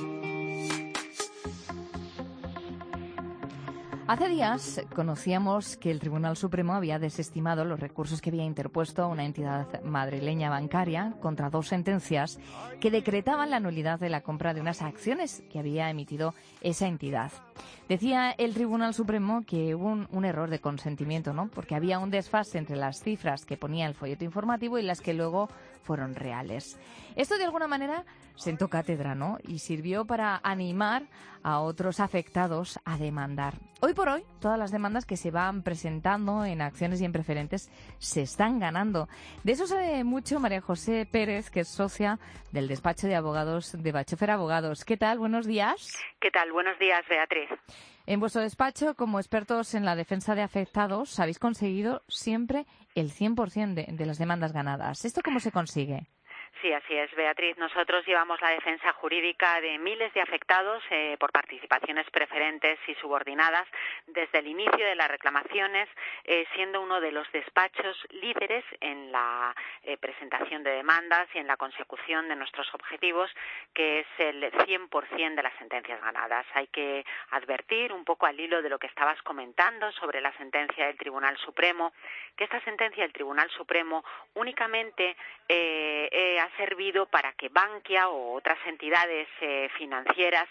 Hace días conocíamos que el Tribunal Supremo había desestimado los recursos que había interpuesto una entidad madrileña bancaria contra dos sentencias que decretaban la nulidad de la compra de unas acciones que había emitido esa entidad. Decía el Tribunal Supremo que hubo un, un error de consentimiento, ¿no? Porque había un desfase entre las cifras que ponía el folleto informativo y las que luego fueron reales. Esto, de alguna manera, sentó cátedra, ¿no? Y sirvió para animar a otros afectados a demandar. Hoy por hoy, todas las demandas que se van presentando en acciones y en preferentes se están ganando. De eso sabe mucho María José Pérez, que es socia del despacho de abogados de Bachofer Abogados. ¿Qué tal? Buenos días. ¿Qué tal? Buenos días, Beatriz. En vuestro despacho, como expertos en la defensa de afectados, habéis conseguido siempre el cien por ciento de, de las demandas ganadas. ¿Esto cómo se consigue? Sí, así es, Beatriz. Nosotros llevamos la defensa jurídica de miles de afectados eh, por participaciones preferentes y subordinadas desde el inicio de las reclamaciones, eh, siendo uno de los despachos líderes en la eh, presentación de demandas y en la consecución de nuestros objetivos, que es el cien por ciento de las sentencias ganadas. Hay que advertir, un poco al hilo de lo que estabas comentando sobre la sentencia del Tribunal Supremo, que esta sentencia del Tribunal Supremo únicamente eh, eh, ha servido para que Bankia o otras entidades eh, financieras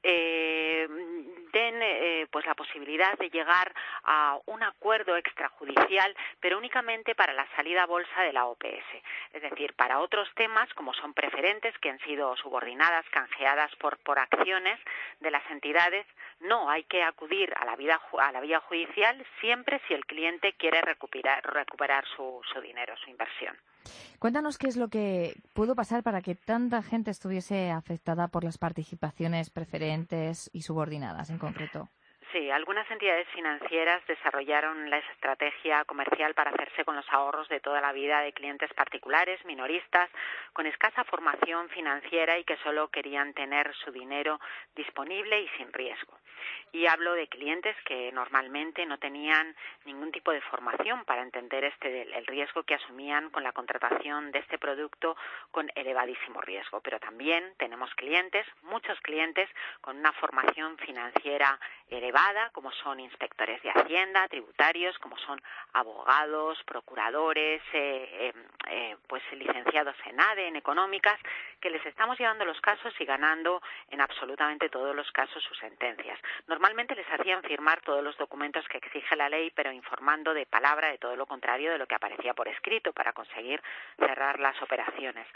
eh, den eh, pues la posibilidad de llegar a un acuerdo extrajudicial, pero únicamente para la salida a bolsa de la O P S. Es decir, para otros temas, como son preferentes, que han sido subordinadas, canjeadas por, por acciones de las entidades, no, hay que acudir a la, vida, a la vía judicial siempre si el cliente quiere recuperar, recuperar su, su dinero, su inversión. Cuéntanos qué es lo que pudo pasar para que tanta gente estuviese afectada por las participaciones preferentes y subordinadas en concreto. Sí, algunas entidades financieras desarrollaron la estrategia comercial para hacerse con los ahorros de toda la vida de clientes particulares, minoristas, con escasa formación financiera y que solo querían tener su dinero disponible y sin riesgo. Y hablo de clientes que normalmente no tenían ningún tipo de formación para entender este el riesgo que asumían con la contratación de este producto con elevadísimo riesgo. Pero también tenemos clientes, muchos clientes, con una formación financiera elevada, como son inspectores de Hacienda, tributarios, como son abogados, procuradores, eh, eh, eh, pues licenciados en A D E, en económicas, que les estamos llevando los casos y ganando en absolutamente todos los casos sus sentencias. Normalmente les hacían firmar todos los documentos que exige la ley, pero informando de palabra de todo lo contrario de lo que aparecía por escrito para conseguir cerrar las operaciones.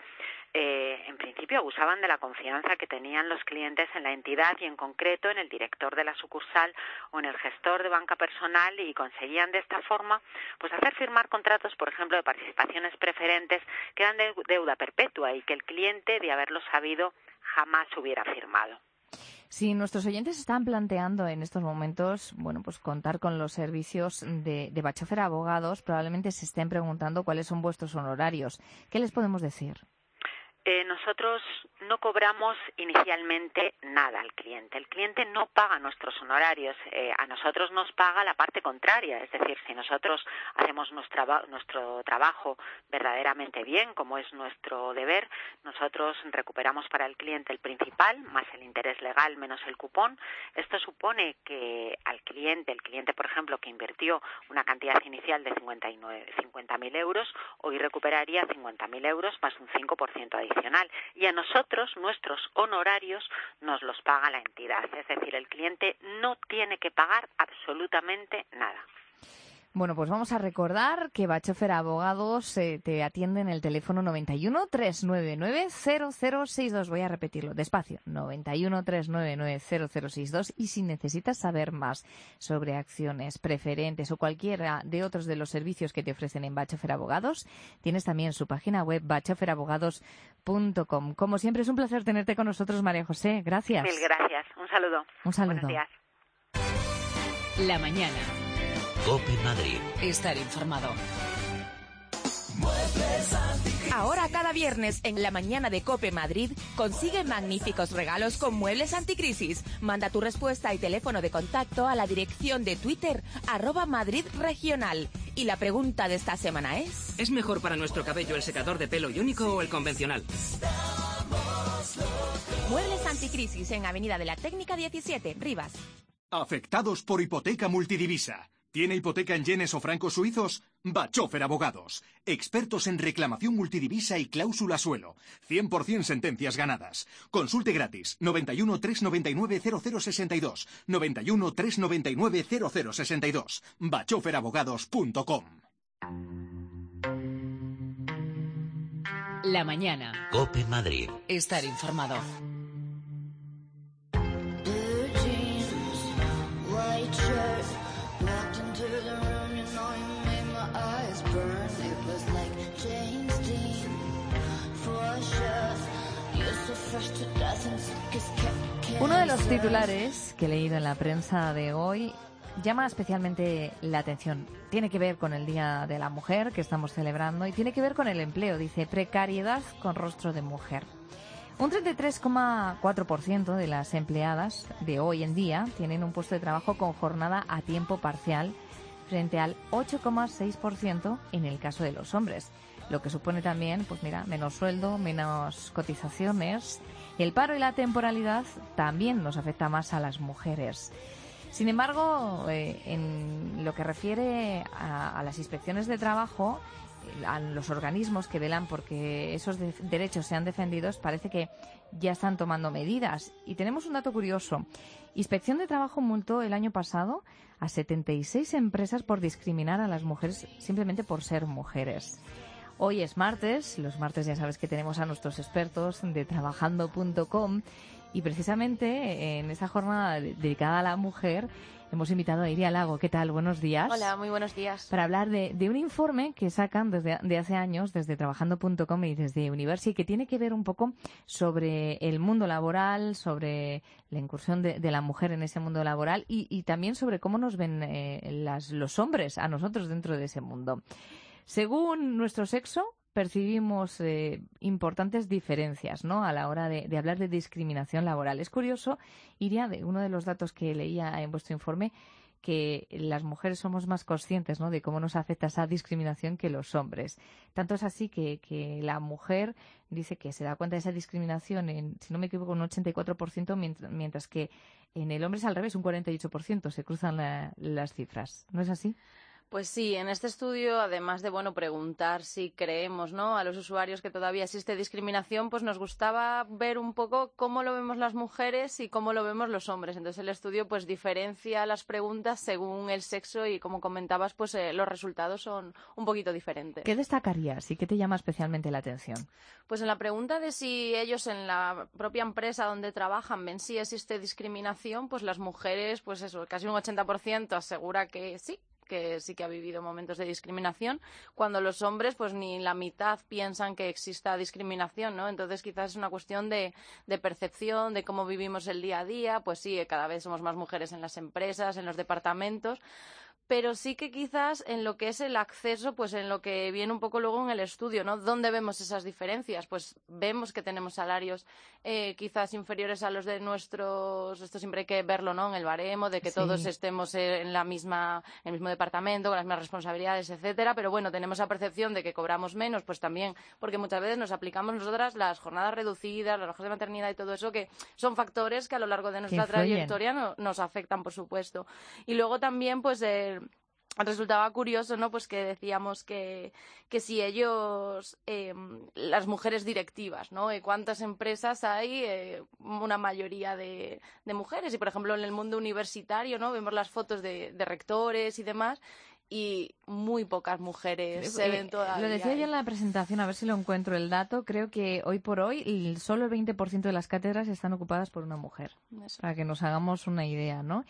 Eh, en principio abusaban de la confianza que tenían los clientes en la entidad y en concreto en el director de la sucursal o en el gestor de banca personal y conseguían de esta forma pues hacer firmar contratos, por ejemplo, de participaciones preferentes que eran de deuda perpetua y que el cliente, de haberlo sabido, jamás hubiera firmado. Si nuestros oyentes están planteando en estos momentos, bueno, pues contar con los servicios de, de Bachofer Abogados, probablemente se estén preguntando cuáles son vuestros honorarios. ¿Qué les podemos decir? Eh, nosotros no cobramos inicialmente nada al cliente. El cliente no paga nuestros honorarios. Eh, a nosotros nos paga la parte contraria. Es decir, si nosotros hacemos nuestro, nuestro trabajo verdaderamente bien, como es nuestro deber, nosotros recuperamos para el cliente el principal, más el interés legal, menos el cupón. Esto supone que al cliente, el cliente, por ejemplo, que invirtió una cantidad inicial de cincuenta mil euros, hoy recuperaría cincuenta mil euros más un cinco por ciento adicional. Y a nosotros, nuestros honorarios, nos los paga la entidad. Es decir, el cliente no tiene que pagar absolutamente nada. Bueno, pues vamos a recordar que Bachofer Abogados eh, te atiende en el teléfono noventa y uno, trescientos noventa y nueve, cero cero seis dos. Voy a repetirlo despacio. noventa y uno, trescientos noventa y nueve, cero cero seis dos. Y si necesitas saber más sobre acciones preferentes o cualquiera de otros de los servicios que te ofrecen en Bachofer Abogados, tienes también su página web bachofer abogados punto com. Como siempre, es un placer tenerte con nosotros, María José. Gracias. Mil gracias. Un saludo. Un saludo. Buenos días. La mañana. COPE Madrid. Estar informado. Ahora cada viernes en la mañana de COPE Madrid consigue magníficos regalos con muebles anticrisis. Manda tu respuesta y teléfono de contacto a la dirección de Twitter arroba Madrid Regional. Y la pregunta de esta semana es... ¿Es mejor para nuestro cabello el secador de pelo iónico o el convencional? Muebles anticrisis en Avenida de la Técnica diecisiete, Rivas. Afectados por hipoteca multidivisa. ¿Tiene hipoteca en yenes o francos suizos? Bachofer Abogados. Expertos en reclamación multidivisa y cláusula suelo. cien por ciento sentencias ganadas. Consulte gratis. noventa y uno, trescientos noventa y nueve, cero cero sesenta y dos. noventa y uno, trescientos noventa y nueve, cero cero sesenta y dos. bachofer abogados punto com. La mañana. COPE Madrid. Estar informado. Uno de los titulares que he leído en la prensa de hoy llama especialmente la atención. Tiene que ver con el Día de la Mujer que estamos celebrando y tiene que ver con el empleo. Dice, precariedad con rostro de mujer. Un treinta y tres coma cuatro por ciento de las empleadas de hoy en día tienen un puesto de trabajo con jornada a tiempo parcial frente al ocho coma seis por ciento en el caso de los hombres. Lo que supone también, pues mira, menos sueldo, menos cotizaciones. El paro y la temporalidad también nos afecta más a las mujeres. Sin embargo, eh, en lo que refiere a, a las inspecciones de trabajo, a los organismos que velan porque esos de- derechos sean defendidos, parece que ya están tomando medidas. Y tenemos un dato curioso. Inspección de Trabajo multó el año pasado a setenta y seis empresas por discriminar a las mujeres simplemente por ser mujeres. Hoy es martes, los martes ya sabes que tenemos a nuestros expertos de trabajando punto com y precisamente en esta jornada dedicada a la mujer hemos invitado a Iria Lago. ¿Qué tal? Buenos días. Hola, muy buenos días. Para hablar de, de un informe que sacan desde de hace años desde trabajando punto com y desde Universi, que tiene que ver un poco sobre el mundo laboral, sobre la incursión de, de la mujer en ese mundo laboral y, y también sobre cómo nos ven eh, las, los hombres a nosotros dentro de ese mundo. Según nuestro sexo, percibimos eh, importantes diferencias, ¿no?, a la hora de, de hablar de discriminación laboral. Es curioso, Iria, de uno de los datos que leía en vuestro informe, que las mujeres somos más conscientes, ¿no?, de cómo nos afecta esa discriminación que los hombres. Tanto es así que, que la mujer dice que se da cuenta de esa discriminación en, si no me equivoco, un ochenta y cuatro por ciento, mientras, mientras que en el hombre es al revés, un cuarenta y ocho por ciento. Se cruzan la, las cifras. ¿No es así? Pues sí, en este estudio, además de bueno preguntar si creemos, ¿no?, a los usuarios que todavía existe discriminación, pues nos gustaba ver un poco cómo lo vemos las mujeres y cómo lo vemos los hombres. Entonces el estudio pues diferencia las preguntas según el sexo y, como comentabas, pues eh, los resultados son un poquito diferentes. ¿Qué destacarías y qué te llama especialmente la atención? Pues en la pregunta de si ellos en la propia empresa donde trabajan ven si existe discriminación, pues las mujeres, pues eso, casi un ochenta por ciento asegura que sí, que sí que ha vivido momentos de discriminación, cuando los hombres pues ni la mitad piensan que exista discriminación, ¿no? Entonces quizás es una cuestión de, de percepción, de cómo vivimos el día a día. Pues sí, cada vez somos más mujeres en las empresas, en los departamentos, pero sí que quizás en lo que es el acceso, pues en lo que viene un poco luego en el estudio, ¿no? ¿Dónde vemos esas diferencias? Pues vemos que tenemos salarios eh, quizás inferiores a los de nuestros, esto siempre hay que verlo, ¿no?, en el baremo, de que Sí. todos estemos en la misma, en el mismo departamento, con las mismas responsabilidades, etcétera, pero bueno, tenemos la percepción de que cobramos menos, pues también porque muchas veces nos aplicamos nosotras las jornadas reducidas, las bajas de maternidad y todo eso, que son factores que a lo largo de nuestra influyen. trayectoria no, nos afectan, por supuesto. Y luego también, pues, el resultaba curioso, ¿no?, pues que decíamos que, que si ellos, eh, las mujeres directivas, ¿no?, Eh, ¿cuántas empresas hay? Eh, una mayoría de, de mujeres. Y, por ejemplo, en el mundo universitario, ¿no?, vemos las fotos de, de rectores y demás, y muy pocas mujeres se Eh, ven todavía. Lo decía yo en la presentación, a ver si lo encuentro el dato. Creo que hoy por hoy el- solo el veinte por ciento de las cátedras están ocupadas por una mujer. Eso. Para que nos hagamos una idea, ¿no?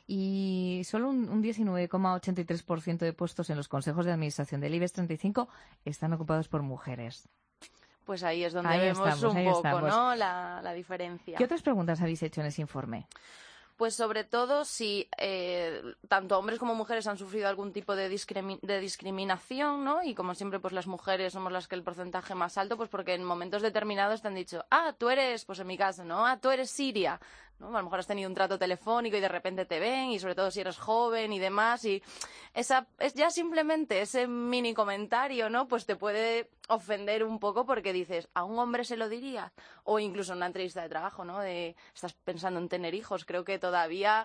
Y solo un, un diecinueve coma ochenta y tres por ciento de puestos en los consejos de administración del IBEX treinta y cinco están ocupados por mujeres. Pues ahí es donde Ahí vemos estamos, un ahí poco, estamos. ¿no?, la, la diferencia. ¿Qué otras preguntas habéis hecho en ese informe? Pues sobre todo si eh, tanto hombres como mujeres han sufrido algún tipo de, discrimi- de discriminación, ¿no? Y como siempre, pues las mujeres somos las que el porcentaje más alto, pues porque en momentos determinados te han dicho, ah, tú eres, pues en mi caso, ¿no? Ah, tú eres siria, ¿no? A lo mejor has tenido un trato telefónico y de repente te ven, y sobre todo si eres joven y demás, y esa es ya simplemente ese mini comentario, ¿no?, pues te puede ofender un poco porque dices, ¿a un hombre se lo dirías? O incluso en una entrevista de trabajo, ¿no?, de estás pensando en tener hijos. Creo que todavía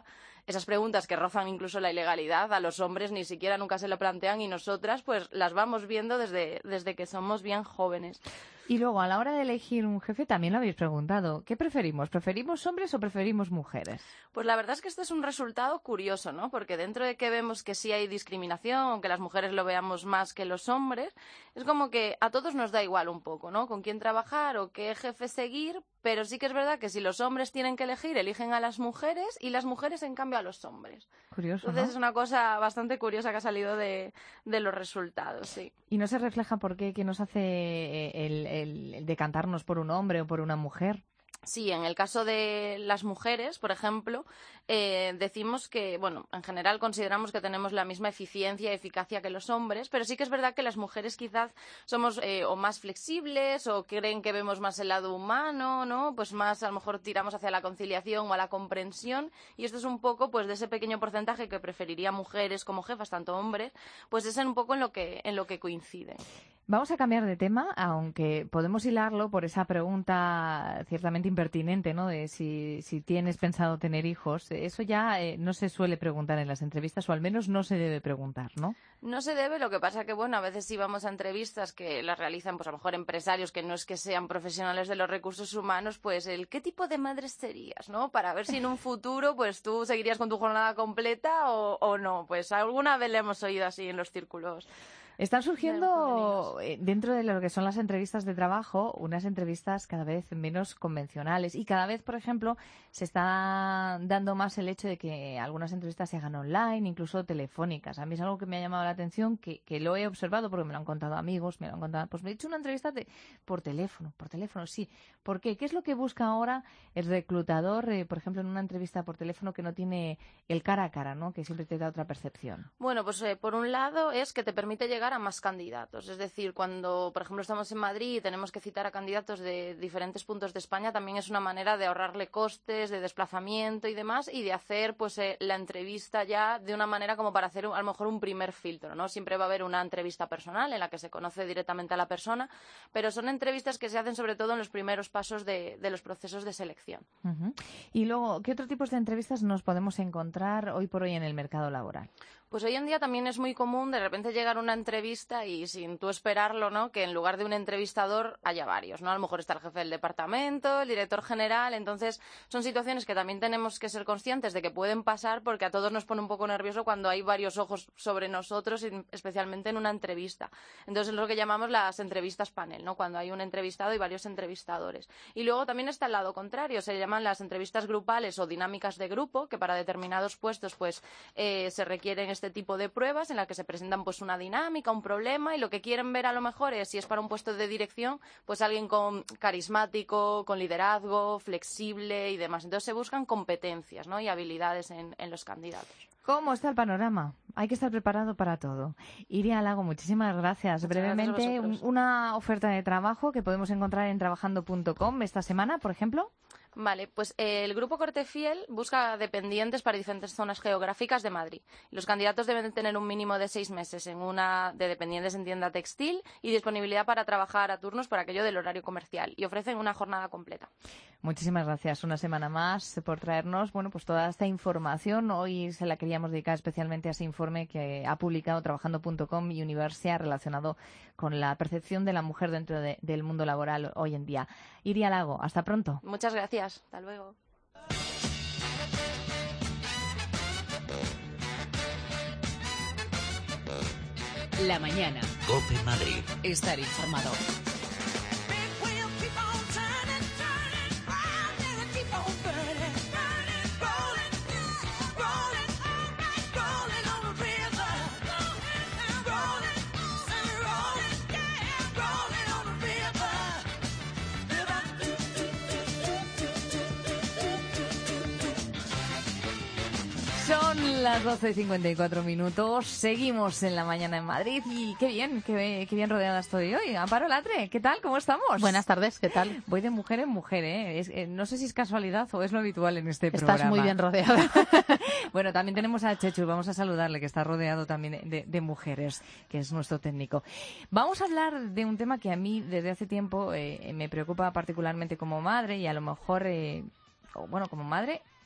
esas preguntas que rozan incluso la ilegalidad, a los hombres ni siquiera nunca se lo plantean y nosotras pues las vamos viendo desde, desde que somos bien jóvenes. Y luego, a la hora de elegir un jefe, también lo habéis preguntado. ¿Qué preferimos? ¿Preferimos hombres o preferimos mujeres? Pues la verdad es que este es un resultado curioso, ¿no? Porque dentro de que vemos que sí hay discriminación, aunque las mujeres lo veamos más que los hombres, es como que a todos nos da igual un poco, ¿no? Con quién trabajar o qué jefe seguir, pero sí que es verdad que si los hombres tienen que elegir, eligen a las mujeres y las mujeres, en cambio, a los hombres. Curioso, Entonces ¿no? es una cosa bastante curiosa que ha salido de, de los resultados, sí. ¿Y no se refleja por qué, qué nos hace el, el, el decantarnos por un hombre o por una mujer? Sí, en el caso de las mujeres, por ejemplo, eh, decimos que, bueno, en general consideramos que tenemos la misma eficiencia y eficacia que los hombres, pero sí que es verdad que las mujeres quizás somos eh, o más flexibles o creen que vemos más el lado humano, ¿no? Pues más a lo mejor tiramos hacia la conciliación o a la comprensión, y esto es un poco pues de ese pequeño porcentaje que preferiría mujeres como jefas, tanto hombres, pues es en un poco en lo que, en lo que coinciden. Vamos a cambiar de tema, aunque podemos hilarlo por esa pregunta ciertamente impertinente, ¿no? De si, si tienes pensado tener hijos. Eso ya eh, no se suele preguntar en las entrevistas, o al menos no se debe preguntar, ¿no? No se debe, lo que pasa que, bueno, a veces sí vamos a entrevistas que las realizan, pues a lo mejor empresarios que no es que sean profesionales de los recursos humanos, pues el ¿qué tipo de madre serías, no? Para ver si en un futuro, pues tú seguirías con tu jornada completa o, o no. Pues alguna vez le hemos oído así en los círculos. Están surgiendo, dentro de lo que son las entrevistas de trabajo, unas entrevistas cada vez menos convencionales, y cada vez, por ejemplo, se está dando más el hecho de que algunas entrevistas se hagan online, incluso telefónicas. A mí es algo que me ha llamado la atención, que, que lo he observado porque me lo han contado amigos, me lo han contado, pues me he hecho una entrevista de, por teléfono, por teléfono, sí. ¿Por qué? ¿Qué es lo que busca ahora el reclutador, eh, por ejemplo, en una entrevista por teléfono que no tiene el cara a cara, ¿no? Que siempre te da otra percepción? Bueno, pues eh, por un lado es que te permite llegar a más candidatos. Es decir, cuando, por ejemplo, estamos en Madrid y tenemos que citar a candidatos de diferentes puntos de España, también es una manera de ahorrarle costes, de desplazamiento y demás, y de hacer pues eh, la entrevista ya de una manera como para hacer a lo mejor un primer filtro, ¿no? Siempre va a haber una entrevista personal en la que se conoce directamente a la persona, pero son entrevistas que se hacen sobre todo en los primeros pasos de, de los procesos de selección. Uh-huh. Y luego, ¿qué otro tipo de entrevistas nos podemos encontrar hoy por hoy en el mercado laboral? Pues hoy en día también es muy común de repente llegar a una entrevista y sin tú esperarlo, ¿no? Que en lugar de un entrevistador haya varios, ¿no? A lo mejor está el jefe del departamento, el director general. Entonces son situaciones que también tenemos que ser conscientes de que pueden pasar, porque a todos nos pone un poco nervioso cuando hay varios ojos sobre nosotros, especialmente en una entrevista. Entonces es lo que llamamos las entrevistas panel, ¿no? Cuando hay un entrevistado y varios entrevistadores. Y luego también está el lado contrario, se llaman las entrevistas grupales o dinámicas de grupo, que para determinados puestos pues eh, se requieren este tipo de pruebas en las que se presentan pues una dinámica, un problema, y lo que quieren ver a lo mejor es, si es para un puesto de dirección, pues alguien con carismático, con liderazgo, flexible y demás. Entonces se buscan competencias, ¿no? Y habilidades en, en los candidatos. ¿Cómo está el panorama? Hay que estar preparado para todo. Iria Lago, muchísimas gracias. Muchas Brevemente, gracias a vosotros. una oferta de trabajo que podemos encontrar en trabajando punto com esta semana, por ejemplo. Vale, pues eh, el Grupo Cortefiel busca dependientes para diferentes zonas geográficas de Madrid. Los candidatos deben tener un mínimo de seis meses en una de dependientes en tienda textil y disponibilidad para trabajar a turnos por aquello del horario comercial, y ofrecen una jornada completa. Muchísimas gracias una semana más por traernos, bueno, pues toda esta información. Hoy se la queríamos dedicar especialmente a ese informe que ha publicado trabajando punto com y Universia relacionado con la percepción de la mujer dentro de, del mundo laboral hoy en día. Iria Lago, hasta pronto. Muchas gracias. Hasta luego. La mañana. COPE Madrid. Estar informado. Son las doce y cincuenta y cuatro minutos, seguimos en la mañana en Madrid y qué bien, qué, qué bien rodeada estoy hoy. Amparo Latre, ¿qué tal? ¿Cómo estamos? Buenas tardes, ¿qué tal? Voy de mujer en mujer, ¿eh? Es, eh no sé si es casualidad o es lo habitual en este Estás programa. Estás muy bien rodeada. Bueno, también tenemos a Chechu, vamos a saludarle, que está rodeado también de, de mujeres, que es nuestro técnico. Vamos a hablar de un tema que a mí desde hace tiempo eh, me preocupa particularmente como madre y a lo mejor, eh, o, bueno, como madre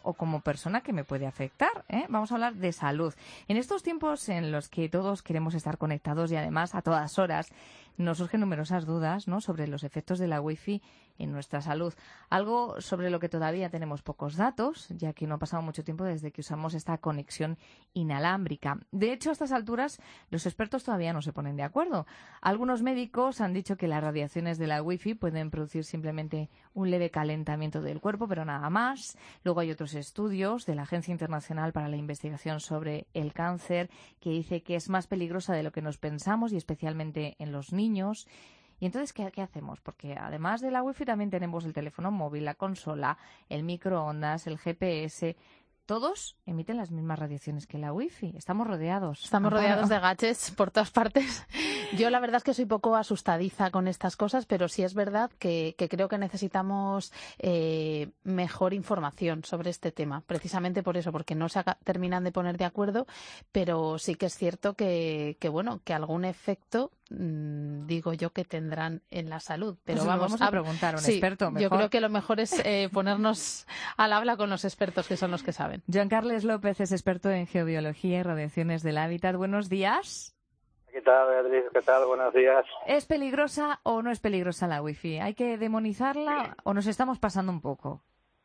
o como persona que me puede afectar, ¿eh? Vamos a hablar de salud. En estos tiempos en los que todos queremos estar conectados y además a todas horas, nos surgen numerosas dudas, ¿no?, sobre los efectos de la wifi en nuestra salud. Algo sobre lo que todavía tenemos pocos datos, ya que no ha pasado mucho tiempo desde que usamos esta conexión inalámbrica. De hecho, a estas alturas, los expertos todavía no se ponen de acuerdo. Algunos médicos han dicho que las radiaciones de la wifi pueden producir simplemente un leve calentamiento del cuerpo, pero nada más. Luego hay otros estudios de la Agencia Internacional para la Investigación sobre el Cáncer que dice que es más peligrosa de lo que nos pensamos y especialmente en los niños. niños. Y entonces, ¿qué, ¿qué hacemos? Porque además de la wifi también tenemos el teléfono móvil, la consola, el microondas, el G P S. Todos emiten las mismas radiaciones que la wifi. Estamos rodeados. Estamos Amparo. rodeados de gadgets por todas partes. Yo la verdad es que soy poco asustadiza con estas cosas, pero sí es verdad que, que creo que necesitamos eh, mejor información sobre este tema. Precisamente por eso, porque no se haga, terminan de poner de acuerdo, pero sí que es cierto que, que bueno, que algún efecto mmm, digo yo que tendrán en la salud. Pero pues vamos, vamos a preguntar a un sí, experto. Mejor. Yo creo que lo mejor es eh, ponernos al habla con los expertos, que son los que saben. Joan Carles López es experto en geobiología y radiaciones del hábitat. Buenos días. ¿Qué tal, Beatriz? ¿Qué tal? Buenos días. ¿Es peligrosa o no es peligrosa la wifi? ¿Hay que demonizarla o nos estamos pasando un poco?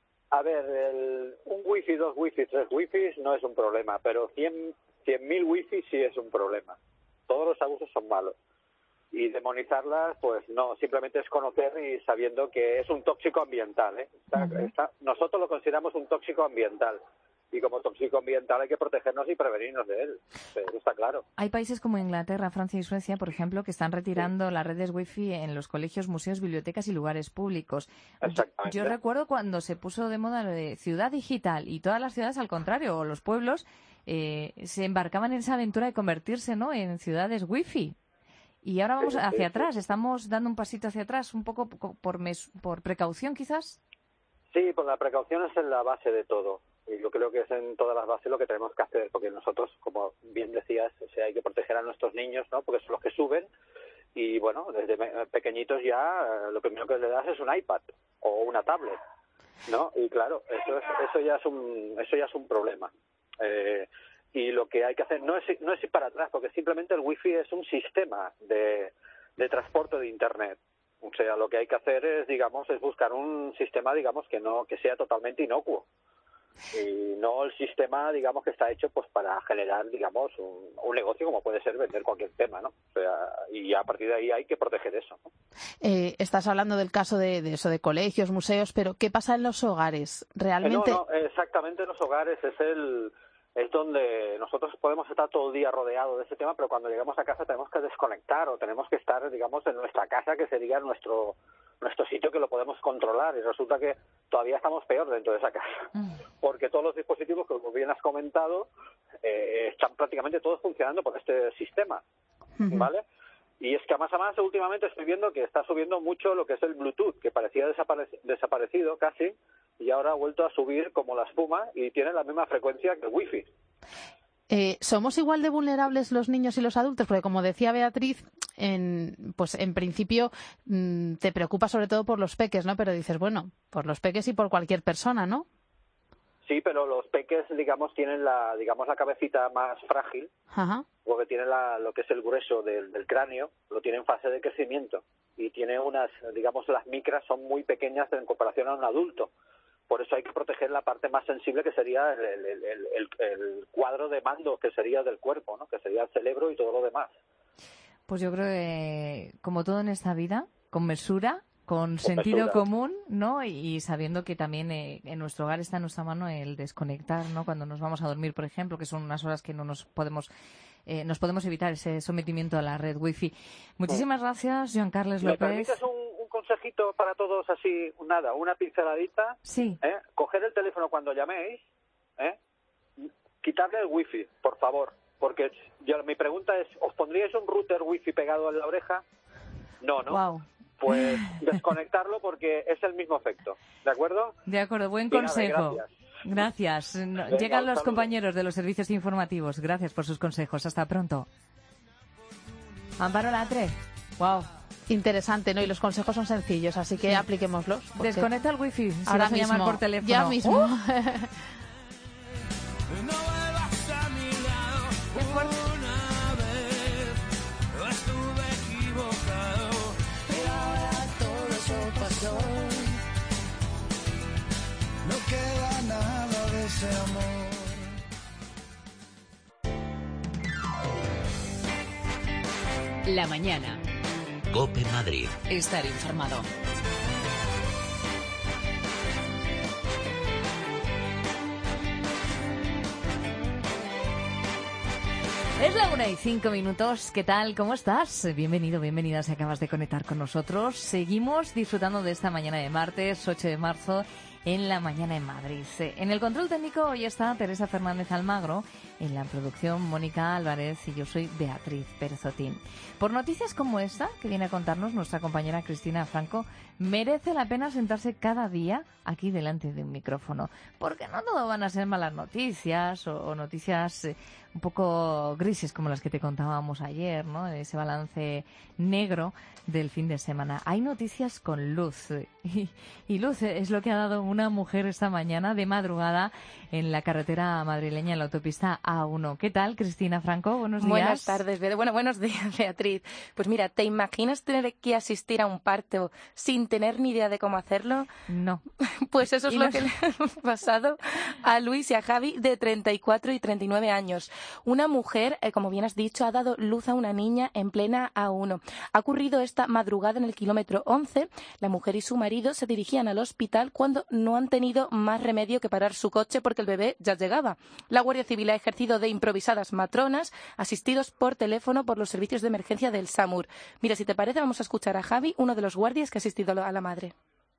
A ver, el, un wifi, dos wifi, tres wifis no es un problema, pero cien mil wifi sí es un problema. Todos los abusos son malos. Y demonizarlas, pues no, simplemente es conocer y sabiendo que es un tóxico ambiental, ¿eh? Está, uh-huh. está, nosotros lo consideramos un tóxico ambiental. Y como tóxico ambiental hay que protegernos y prevenirnos de él. Eso está claro. Hay países como Inglaterra, Francia y Suecia, por ejemplo, que están retirando sí. las redes wifi en los colegios, museos, bibliotecas y lugares públicos. Exactamente. Yo, yo recuerdo cuando se puso de moda lo de ciudad digital y todas las ciudades, al contrario, o los pueblos, eh, se embarcaban en esa aventura de convertirse, ¿no?, en ciudades wifi. Y ahora vamos hacia atrás, estamos dando un pasito hacia atrás, un poco por, mes, por precaución quizás. Sí, pues la precaución es en la base de todo. Y yo creo que es en todas las bases lo que tenemos que hacer, porque nosotros, como bien decías, o sea, hay que proteger a nuestros niños, ¿no?, porque son los que suben. Y bueno, desde pequeñitos ya lo primero que le das es un iPad o una tablet, ¿no? Y claro, eso es, eso ya es un, eso ya es un problema. Eh, Y lo que hay que hacer no es, no es ir para atrás, porque simplemente el wifi es un sistema de, de transporte de Internet. O sea, lo que hay que hacer es, digamos, es buscar un sistema, digamos, que no que sea totalmente inocuo. Y no el sistema, digamos, que está hecho pues para generar, digamos, un, un negocio como puede ser vender cualquier tema, ¿no? O sea, y a partir de ahí hay que proteger eso, ¿no? Eh, estás hablando del caso de, de eso, de colegios, museos, pero ¿qué pasa en los hogares? ¿Realmente? Eh, no, no, exactamente en los hogares es el... es donde nosotros podemos estar todo el día rodeados de ese tema, pero cuando llegamos a casa tenemos que desconectar o tenemos que estar, digamos, en nuestra casa, que sería nuestro nuestro sitio que lo podemos controlar, y resulta que todavía estamos peor dentro de esa casa, porque todos los dispositivos, como bien has comentado, eh, están prácticamente todos funcionando por este sistema, ¿vale? Y es que a más a más últimamente estoy viendo que está subiendo mucho lo que es el Bluetooth, que parecía desapare- desaparecido casi, y ahora ha vuelto a subir como la espuma y tiene la misma frecuencia que el Wi-Fi. Eh, ¿Somos igual de vulnerables los niños y los adultos? Porque como decía Beatriz, en, pues en principio mmm, te preocupa sobre todo por los peques, ¿no? Pero dices, bueno, por los peques y por cualquier persona, ¿no? Sí, pero los peques, digamos, tienen la, digamos, la cabecita más frágil, Ajá. porque tienen la, lo que es el grueso del, del cráneo, lo tiene en fase de crecimiento y tiene unas, digamos, las micras son muy pequeñas en comparación a un adulto. Por eso hay que proteger la parte más sensible, que sería el, el, el, el, el cuadro de mando, que sería del cuerpo, ¿no? Que sería el cerebro y todo lo demás. Pues yo creo que, como todo en esta vida, con mesura, con, con sentido mesura. común, ¿no? Y, y sabiendo que también eh, en nuestro hogar está en nuestra mano el desconectar, ¿no? Cuando nos vamos a dormir, por ejemplo, que son unas horas que no nos podemos eh, nos podemos evitar ese sometimiento a la red wifi. Muchísimas gracias, Joan Carles López. ¿Me permites un, un consejito para todos así, nada, una pinceladita? Sí. ¿Eh? Coger el teléfono cuando llaméis, ¿eh? Quitarle el wifi, por favor, porque yo, mi pregunta es, ¿os pondríais un router wifi pegado en la oreja? No, ¿no? Wow. Pues desconectarlo porque es el mismo efecto, ¿de acuerdo? De acuerdo, buen y consejo. Nada, gracias. Gracias. Venga, Llegan los saludo. compañeros de los servicios informativos. Gracias por sus consejos. Hasta pronto. Amparo Latre. Wow. Interesante, ¿no? Y los consejos son sencillos, así que Sí. apliquémoslos. porque Desconecta el wifi. Si ahora vas a llamar mismo, por teléfono. ya mismo. ¡Uh! No vuelvas a mi lado. Una vez estuve equivocado, pero ahora todo eso pasó. No queda nada de ese amor. La mañana. COPE Madrid. Estar informado. Es la una y cinco minutos. ¿Qué tal? ¿Cómo estás? Bienvenido, bienvenida si acabas de conectar con nosotros. Seguimos disfrutando de esta mañana de martes, ocho de marzo, en La Mañana en Madrid. En el control técnico hoy está Teresa Fernández Almagro, en la producción Mónica Álvarez y yo soy Beatriz Pérez Otín. Por noticias como esta, que viene a contarnos nuestra compañera Cristina Franco, merece la pena sentarse cada día aquí delante de un micrófono, porque no todo van a ser malas noticias o, o noticias eh, un poco grises como las que te contábamos ayer, ¿no? Ese balance negro del fin de semana. Hay noticias con luz y, y luz es lo que ha dado una mujer esta mañana de madrugada en la carretera madrileña, en la autopista A uno. ¿Qué tal, Cristina Franco? Buenos días. Buenas tardes, Be- bueno, buenos días, Beatriz. Pues mira, ¿te imaginas tener que asistir a un parto sin tener ni idea de cómo hacerlo? No. Pues eso es Y lo no- que le ha pasado a Luis y a Javi, de treinta y cuatro y treinta y nueve años. Una mujer, eh, como bien has dicho, ha dado luz a una niña en plena A uno. Ha ocurrido esta madrugada en el kilómetro once. La mujer y su marido se dirigían al hospital cuando no han tenido más remedio que parar su coche porque el bebé ya llegaba. La Guardia Civil ha ejercido de improvisadas matronas, asistidos por teléfono por los servicios de emergencia del SAMUR. Mira, si te parece, vamos a escuchar a Javi, uno de los guardias que ha asistido a la madre.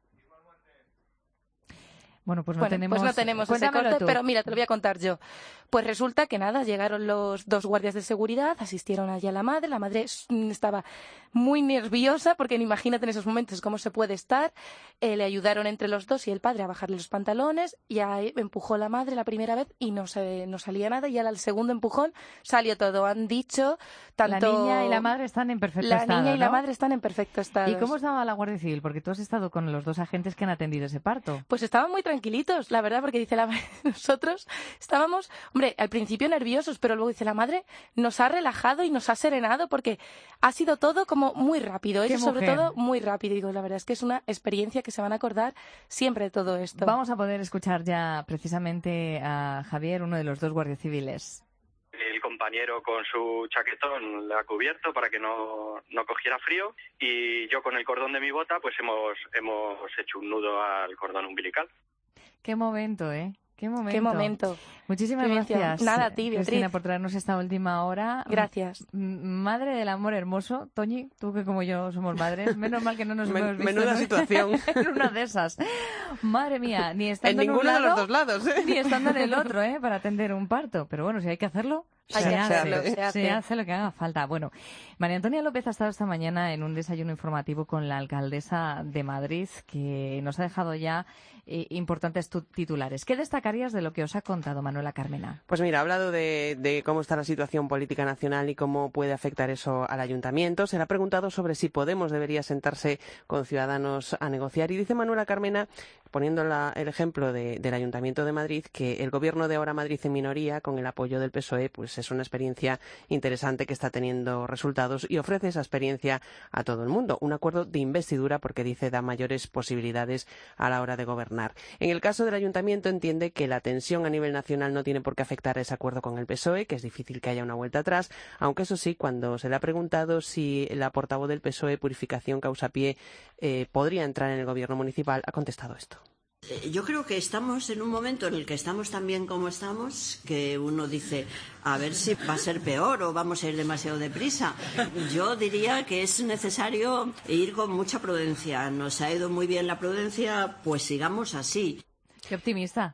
Bueno, pues no Bueno, tenemos, pues no tenemos ese Cuéntamelo corte, tú. pero mira, te lo voy a contar yo. Pues resulta que nada, llegaron los dos guardias de seguridad, asistieron allí a la madre, la madre mm, estaba muy nerviosa porque imagínate en esos momentos cómo se puede estar, eh, le ayudaron entre los dos y el padre a bajarle los pantalones, y ahí empujó la madre la primera vez y no, se, no salía nada, y al segundo empujón salió todo. Han dicho tanto... La niña y la madre están en perfecto La estado, niña y la ¿no? madre están en perfecto estado. ¿Y cómo estaba la Guardia Civil? Porque tú has estado con los dos agentes que han atendido ese parto. Pues estaban muy tranquilitos, la verdad, porque dice la madre, nosotros estábamos, hombre, al principio nerviosos, pero luego dice la madre, nos ha relajado y nos ha serenado porque ha sido todo como muy rápido, Qué eso sobre mujer. todo muy rápido. Digo, la verdad es que es una experiencia que se van a acordar siempre de todo esto. Vamos a poder escuchar ya precisamente a Javier, uno de los dos guardias civiles. El compañero con su chaquetón la ha cubierto para que no, no cogiera frío, y yo con el cordón de mi bota pues hemos, hemos hecho un nudo al cordón umbilical. Qué momento, ¿eh? Qué momento. Qué momento. Muchísimas Qué bendición. gracias. Nada, a ti, Beatriz. Cristina, por traernos esta última hora. Gracias. M- Madre del amor hermoso. Toñi, tú que como yo somos madres, menos mal que no nos Men- hemos visto menuda en- situación. en una de esas. Madre mía, ni estando En en, un ninguno de los lado, dos lados, ¿eh? ni estando en el otro, ¿eh? Para atender un parto. Pero bueno, si hay que hacerlo, Hay se, que hace, hacerlo, se se hace. hace lo que haga falta. Bueno, María Antonia López ha estado esta mañana en un desayuno informativo con la alcaldesa de Madrid, que nos ha dejado ya eh, importantes tu- titulares. ¿Qué destacarías de lo que os ha contado Manuela Carmena? Pues mira, ha hablado de, de cómo está la situación política nacional y cómo puede afectar eso al ayuntamiento. Se le ha preguntado sobre si Podemos debería sentarse con Ciudadanos a negociar. Y dice Manuela Carmena, poniendo la- el ejemplo de- del Ayuntamiento de Madrid, que el gobierno de ahora Madrid en minoría, con el apoyo del P S O E, pues es una experiencia interesante que está teniendo resultados y ofrece esa experiencia a todo el mundo. Un acuerdo de investidura, porque dice da mayores posibilidades a la hora de gobernar. En el caso del ayuntamiento, entiende que la tensión a nivel nacional no tiene por qué afectar ese acuerdo con el P S O E, que es difícil que haya una vuelta atrás, aunque eso sí, cuando se le ha preguntado si la portavoz del P S O E, Purificación Causapié, eh, podría entrar en el gobierno municipal, ha contestado esto. Eh, Yo creo que estamos en un momento en el que estamos tan bien como estamos, que uno dice, a ver si va a ser peor o vamos a ir demasiado deprisa. Yo diría que es necesario ir con mucha prudencia. Nos ha ido muy bien la prudencia, pues sigamos así. Qué optimista.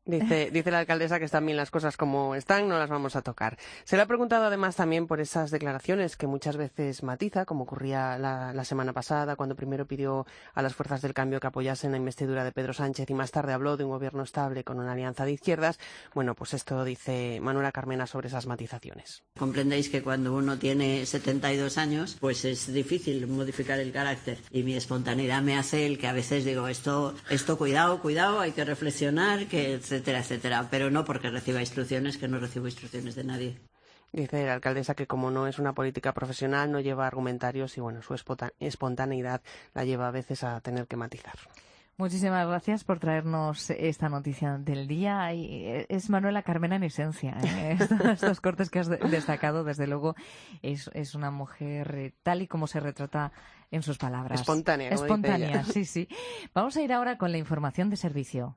Dice, dice la alcaldesa que están bien las cosas como están, no las vamos a tocar. Se le ha preguntado además también por esas declaraciones que muchas veces matiza, como ocurría la, la semana pasada, cuando primero pidió a las fuerzas del cambio que apoyasen la investidura de Pedro Sánchez y más tarde habló de un gobierno estable con una alianza de izquierdas. Bueno, pues esto dice Manuela Carmena sobre esas matizaciones. Comprendéis que cuando uno tiene setenta y dos años, pues es difícil modificar el carácter. Y mi espontaneidad me hace el que a veces digo, esto, esto cuidado, cuidado, hay que reflexionar, que etcétera, etcétera. Pero no porque reciba instrucciones, que no recibo instrucciones de nadie. Dice la alcaldesa que como no es una política profesional, no lleva argumentarios y bueno, su espontaneidad la lleva a veces a tener que matizar. Muchísimas gracias por traernos esta noticia del día. Es Manuela Carmena en esencia, ¿eh? Estos, estos cortes que has destacado, desde luego, es, es una mujer tal y como se retrata en sus palabras. Espontánea. Espontánea, sí, sí. Vamos a ir ahora con la información de servicio.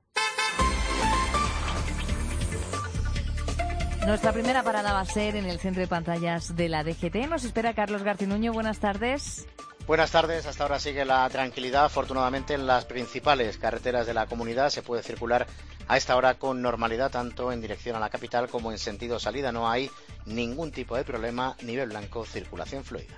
Nuestra primera parada va a ser en el centro de pantallas de la D G T. Nos espera Carlos Garcinuño. Buenas tardes. Buenas tardes. Hasta ahora sigue la tranquilidad. Afortunadamente, en las principales carreteras de la comunidad se puede circular a esta hora con normalidad, tanto en dirección a la capital como en sentido salida. No hay ningún tipo de problema. Nivel blanco, circulación fluida.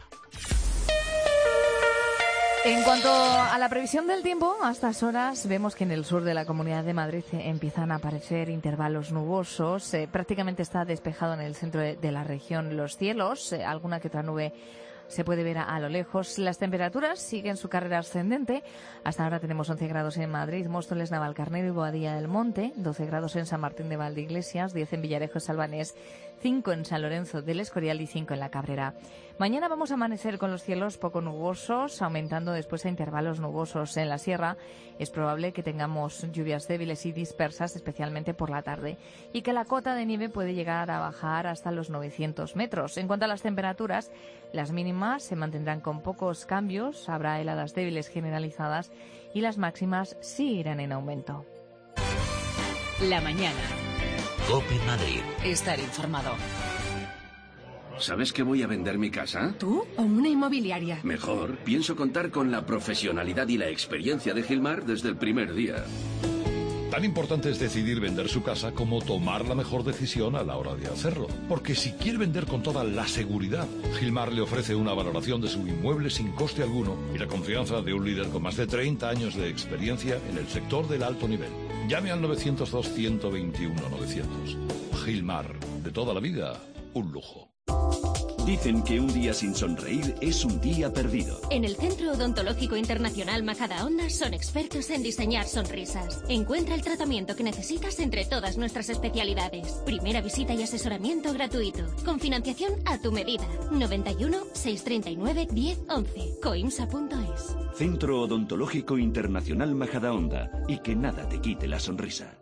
En cuanto a la previsión del tiempo, a estas horas vemos que en el sur de la Comunidad de Madrid empiezan a aparecer intervalos nubosos. Eh, prácticamente está despejado en el centro de, de la región los cielos. Eh, alguna que otra nube se puede ver a, a lo lejos. Las temperaturas siguen su carrera ascendente. Hasta ahora tenemos once grados en Madrid, Móstoles, Navalcarnero y Boadilla del Monte, doce grados en San Martín de Valdeiglesias, diez en Villarejo, Salvanés, cinco en San Lorenzo del Escorial y cinco en La Cabrera. Mañana vamos a amanecer con los cielos poco nubosos, aumentando después a intervalos nubosos en la sierra. Es probable que tengamos lluvias débiles y dispersas, especialmente por la tarde, y que la cota de nieve puede llegar a bajar hasta los novecientos metros. En cuanto a las temperaturas, las mínimas se mantendrán con pocos cambios, habrá heladas débiles generalizadas y las máximas sí irán en aumento. La mañana. COPE Madrid. Estar informado. ¿Sabes que voy a vender mi casa? ¿Tú o una inmobiliaria? Mejor, pienso contar con la profesionalidad y la experiencia de Gilmar desde el primer día. Tan importante es decidir vender su casa como tomar la mejor decisión a la hora de hacerlo. Porque si quiere vender con toda la seguridad, Gilmar le ofrece una valoración de su inmueble sin coste alguno y la confianza de un líder con más de treinta años de experiencia en el sector del alto nivel. Llame al novecientos dos, ciento veintiuno, novecientos. Gilmar, de toda la vida, un lujo. Dicen que un día sin sonreír es un día perdido. En el Centro Odontológico Internacional Majadahonda son expertos en diseñar sonrisas. Encuentra el tratamiento que necesitas entre todas nuestras especialidades. Primera visita y asesoramiento gratuito. Con financiación a tu medida. noventa y uno, seiscientos treinta y nueve, diez, once. coimsa punto es. Centro Odontológico Internacional Majadahonda. Y que nada te quite la sonrisa.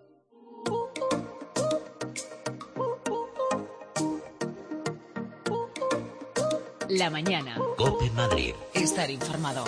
La mañana. COPE Madrid. Estar informado.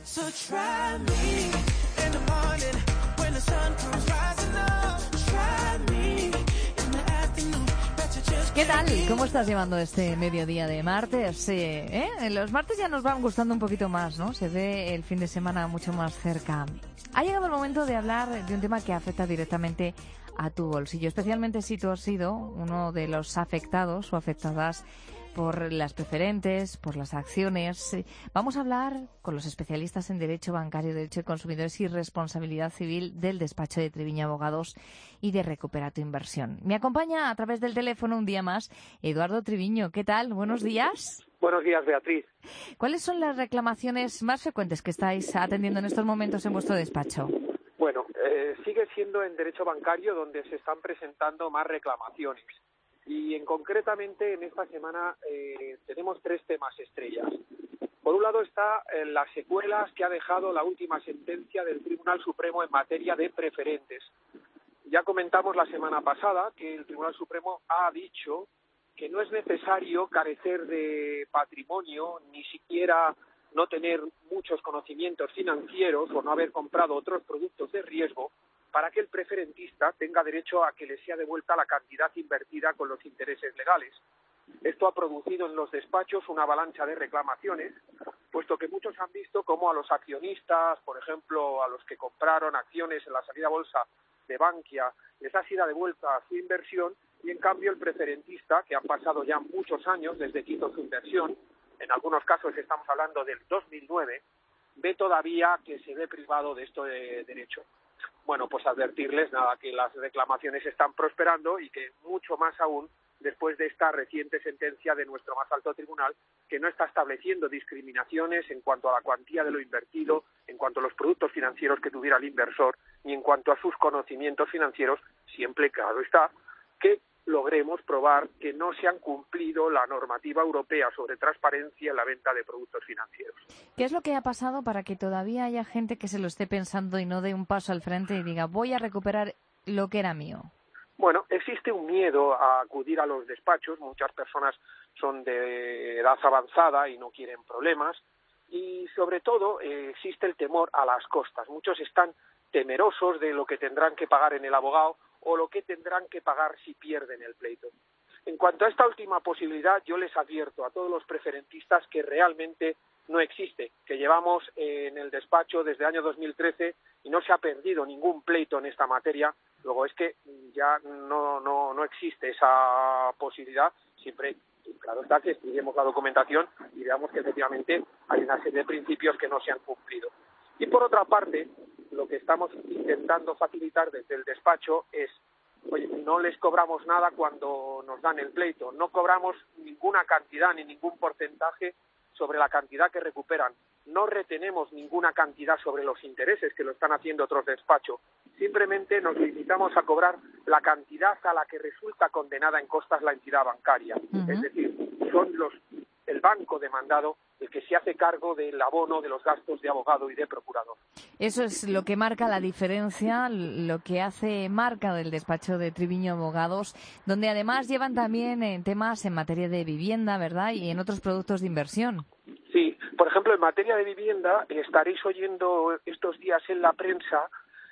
¿Qué tal? ¿Cómo estás llevando este mediodía de martes? Eh, ¿eh? Los martes ya nos van gustando un poquito más, ¿no? Se ve el fin de semana mucho más cerca. Ha llegado el momento de hablar de un tema que afecta directamente a tu bolsillo, especialmente si tú has sido uno de los afectados o afectadas por las preferentes, por las acciones. Vamos a hablar con los especialistas en Derecho Bancario, Derecho de Consumidores y Responsabilidad Civil del despacho de Treviño Abogados y de Recupera tu Inversión. Me acompaña a través del teléfono un día más Eduardo Triviño. ¿Qué tal? Buenos días. Buenos días, Beatriz. ¿Cuáles son las reclamaciones más frecuentes que estáis atendiendo en estos momentos en vuestro despacho? Bueno, eh, sigue siendo en Derecho Bancario donde se están presentando más reclamaciones. Y en concretamente en esta semana eh, tenemos tres temas estrellas. Por un lado está eh, las secuelas que ha dejado la última sentencia del Tribunal Supremo en materia de preferentes. Ya comentamos la semana pasada que el Tribunal Supremo ha dicho que no es necesario carecer de patrimonio, ni siquiera no tener muchos conocimientos financieros o no haber comprado otros productos de riesgo para que el preferentista tenga derecho a que le sea devuelta la cantidad invertida con los intereses legales. Esto ha producido en los despachos una avalancha de reclamaciones, puesto que muchos han visto cómo a los accionistas, por ejemplo, a los que compraron acciones en la salida a bolsa de Bankia les ha sido devuelta su inversión, y en cambio el preferentista, que han pasado ya muchos años desde que hizo su inversión, en algunos casos estamos hablando del dos mil nueve, ve todavía que se ve privado de esto de derecho. Bueno, pues advertirles, nada, que las reclamaciones están prosperando y que mucho más aún después de esta reciente sentencia de nuestro más alto tribunal, que no está estableciendo discriminaciones en cuanto a la cuantía de lo invertido, en cuanto a los productos financieros que tuviera el inversor, ni en cuanto a sus conocimientos financieros, siempre, claro está, que logremos probar que no se han cumplido la normativa europea sobre transparencia en la venta de productos financieros. ¿Qué es lo que ha pasado para que todavía haya gente que se lo esté pensando y no dé un paso al frente y diga, voy a recuperar lo que era mío? Bueno, existe un miedo a acudir a los despachos. Muchas personas son de edad avanzada y no quieren problemas. Y sobre todo eh, existe el temor a las costas. Muchos están temerosos de lo que tendrán que pagar en el abogado o lo que tendrán que pagar si pierden el pleito. En cuanto a esta última posibilidad, yo les advierto a todos los preferentistas que realmente no existe, que llevamos en el despacho desde el año dos mil trece y no se ha perdido ningún pleito en esta materia. Luego es que ya no no no existe esa posibilidad, siempre, claro está, que estudiemos la documentación y veamos que efectivamente hay una serie de principios que no se han cumplido. Y por otra parte, lo que estamos intentando facilitar desde el despacho es, oye, no les cobramos nada cuando nos dan el pleito, no cobramos ninguna cantidad ni ningún porcentaje sobre la cantidad que recuperan, no retenemos ninguna cantidad sobre los intereses que lo están haciendo otros despachos, simplemente nos limitamos a cobrar la cantidad a la que resulta condenada en costas la entidad bancaria. Uh-huh. Es decir, son los el banco demandado el que se hace cargo del abono de los gastos de abogado y de procurador. Eso es lo que marca la diferencia, lo que hace marca del despacho de Triviño Abogados, donde además llevan también en temas en materia de vivienda, ¿verdad? Y en otros productos de inversión. Sí, por ejemplo, en materia de vivienda estaréis oyendo estos días en la prensa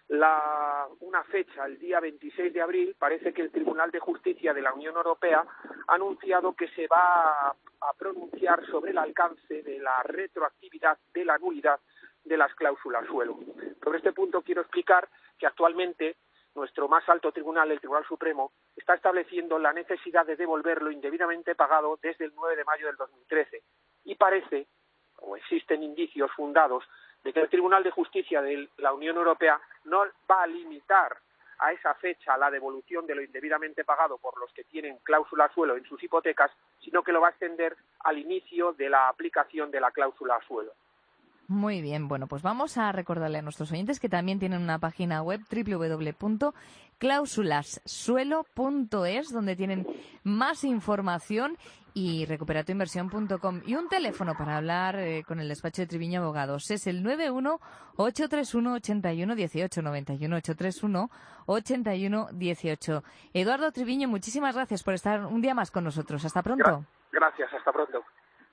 la, una fecha, el día veintiséis de abril, parece que el Tribunal de Justicia de la Unión Europea ha anunciado que se va a, a pronunciar sobre el alcance de la retroactividad de la nulidad de las cláusulas suelo. Sobre este punto quiero explicar que actualmente nuestro más alto tribunal, el Tribunal Supremo, está estableciendo la necesidad de devolver lo indebidamente pagado desde el nueve de mayo del dos mil trece. Y parece, o existen indicios fundados, de que el Tribunal de Justicia de la Unión Europea no va a limitar a esa fecha la devolución de lo indebidamente pagado por los que tienen cláusula suelo en sus hipotecas, sino que lo va a extender al inicio de la aplicación de la cláusula suelo. Muy bien, bueno, pues vamos a recordarle a nuestros oyentes que también tienen una página web, doble u doble u doble u punto cláusulas suelo punto es, donde tienen más información, y recupera tu inversión punto com, y un teléfono para hablar eh, con el despacho de Triviño Abogados es el nueve uno ocho tres uno ocho uno uno ocho nueve uno ocho tres uno ocho uno uno ocho. Eduardo Triviño, muchísimas gracias por estar un día más con nosotros. Hasta pronto. Gracias, hasta pronto.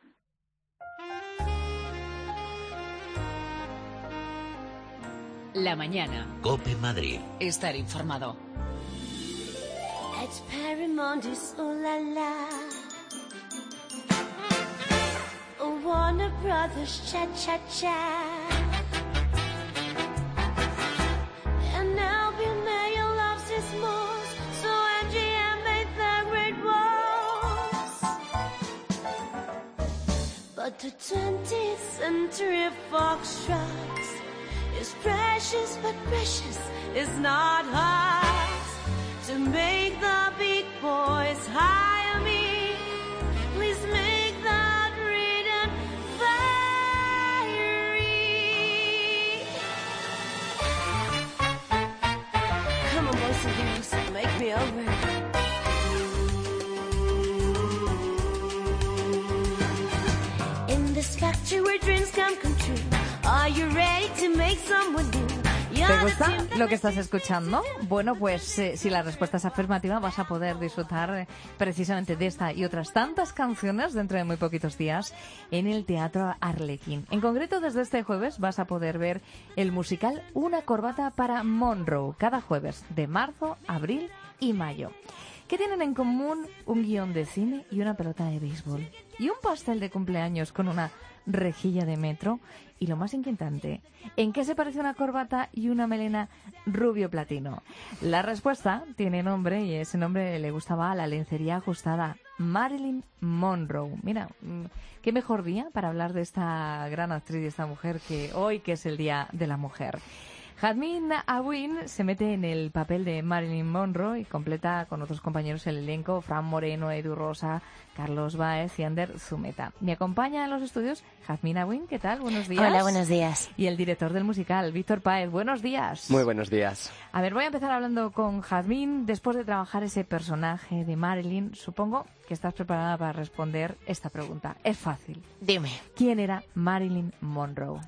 La mañana. COPE Madrid. Estar informado. It's Paramount's ooh la la. Warner Brothers cha cha cha. And now Bill Mayer loves his moves, so M G M made the great waltz. But the twentieth century foxtrot is precious, but precious is not hard to make the big boys hire me. Please make that rhythm fiery. Come on, boys and girls, make me over. In this factory where dreams come come true. Are you ready to make someone new? ¿Te gusta lo que estás escuchando? Bueno, pues eh, si la respuesta es afirmativa, vas a poder disfrutar eh, precisamente de esta y otras tantas canciones dentro de muy poquitos días en el Teatro Arlequín. En concreto, desde este jueves vas a poder ver el musical Una corbata para Monroe, cada jueves de marzo, abril y mayo. ¿Qué tienen en común un guión de cine y una pelota de béisbol? Y un pastel de cumpleaños con una rejilla de metro? Y lo más inquietante, ¿en qué se parece una corbata y una melena rubio platino? La respuesta tiene nombre y ese nombre le gustaba a la lencería ajustada. Marilyn Monroe. Mira, qué mejor día para hablar de esta gran actriz y esta mujer que hoy, que es el Día de la Mujer. Jazmín Awin se mete en el papel de Marilyn Monroe y completa con otros compañeros el elenco: Fran Moreno, Edu Rosa, Carlos Baez y Ander Zumeta. Me acompaña en los estudios Jazmín Awin. ¿Qué tal? Buenos días. Hola, buenos días. Y el director del musical, Víctor Páez. Buenos días. Muy buenos días. A ver, voy a empezar hablando con Jazmín. Después de trabajar ese personaje de Marilyn, supongo que estás preparada para responder esta pregunta. Es fácil. Dime. ¿Quién era Marilyn Monroe?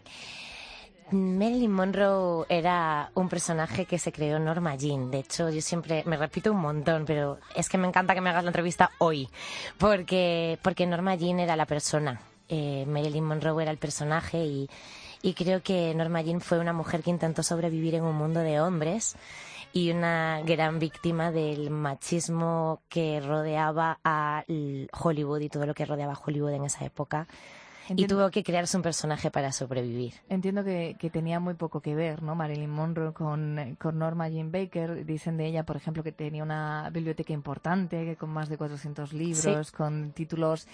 Marilyn Monroe era un personaje que se creó Norma Jean. De hecho, yo siempre me repito un montón, pero es que me encanta que me hagas la entrevista hoy, porque, porque Norma Jean era la persona, eh, Marilyn Monroe era el personaje, y, y creo que Norma Jean fue una mujer que intentó sobrevivir en un mundo de hombres y una gran víctima del machismo que rodeaba a Hollywood y todo lo que rodeaba a Hollywood en esa época. Entiendo. Y tuvo que crearse un personaje para sobrevivir. Entiendo que, que tenía muy poco que ver, ¿no? Marilyn Monroe con, con Norma Jean Baker. Dicen de ella, por ejemplo, que tenía una biblioteca importante, que con más de cuatrocientos libros, sí, con títulos,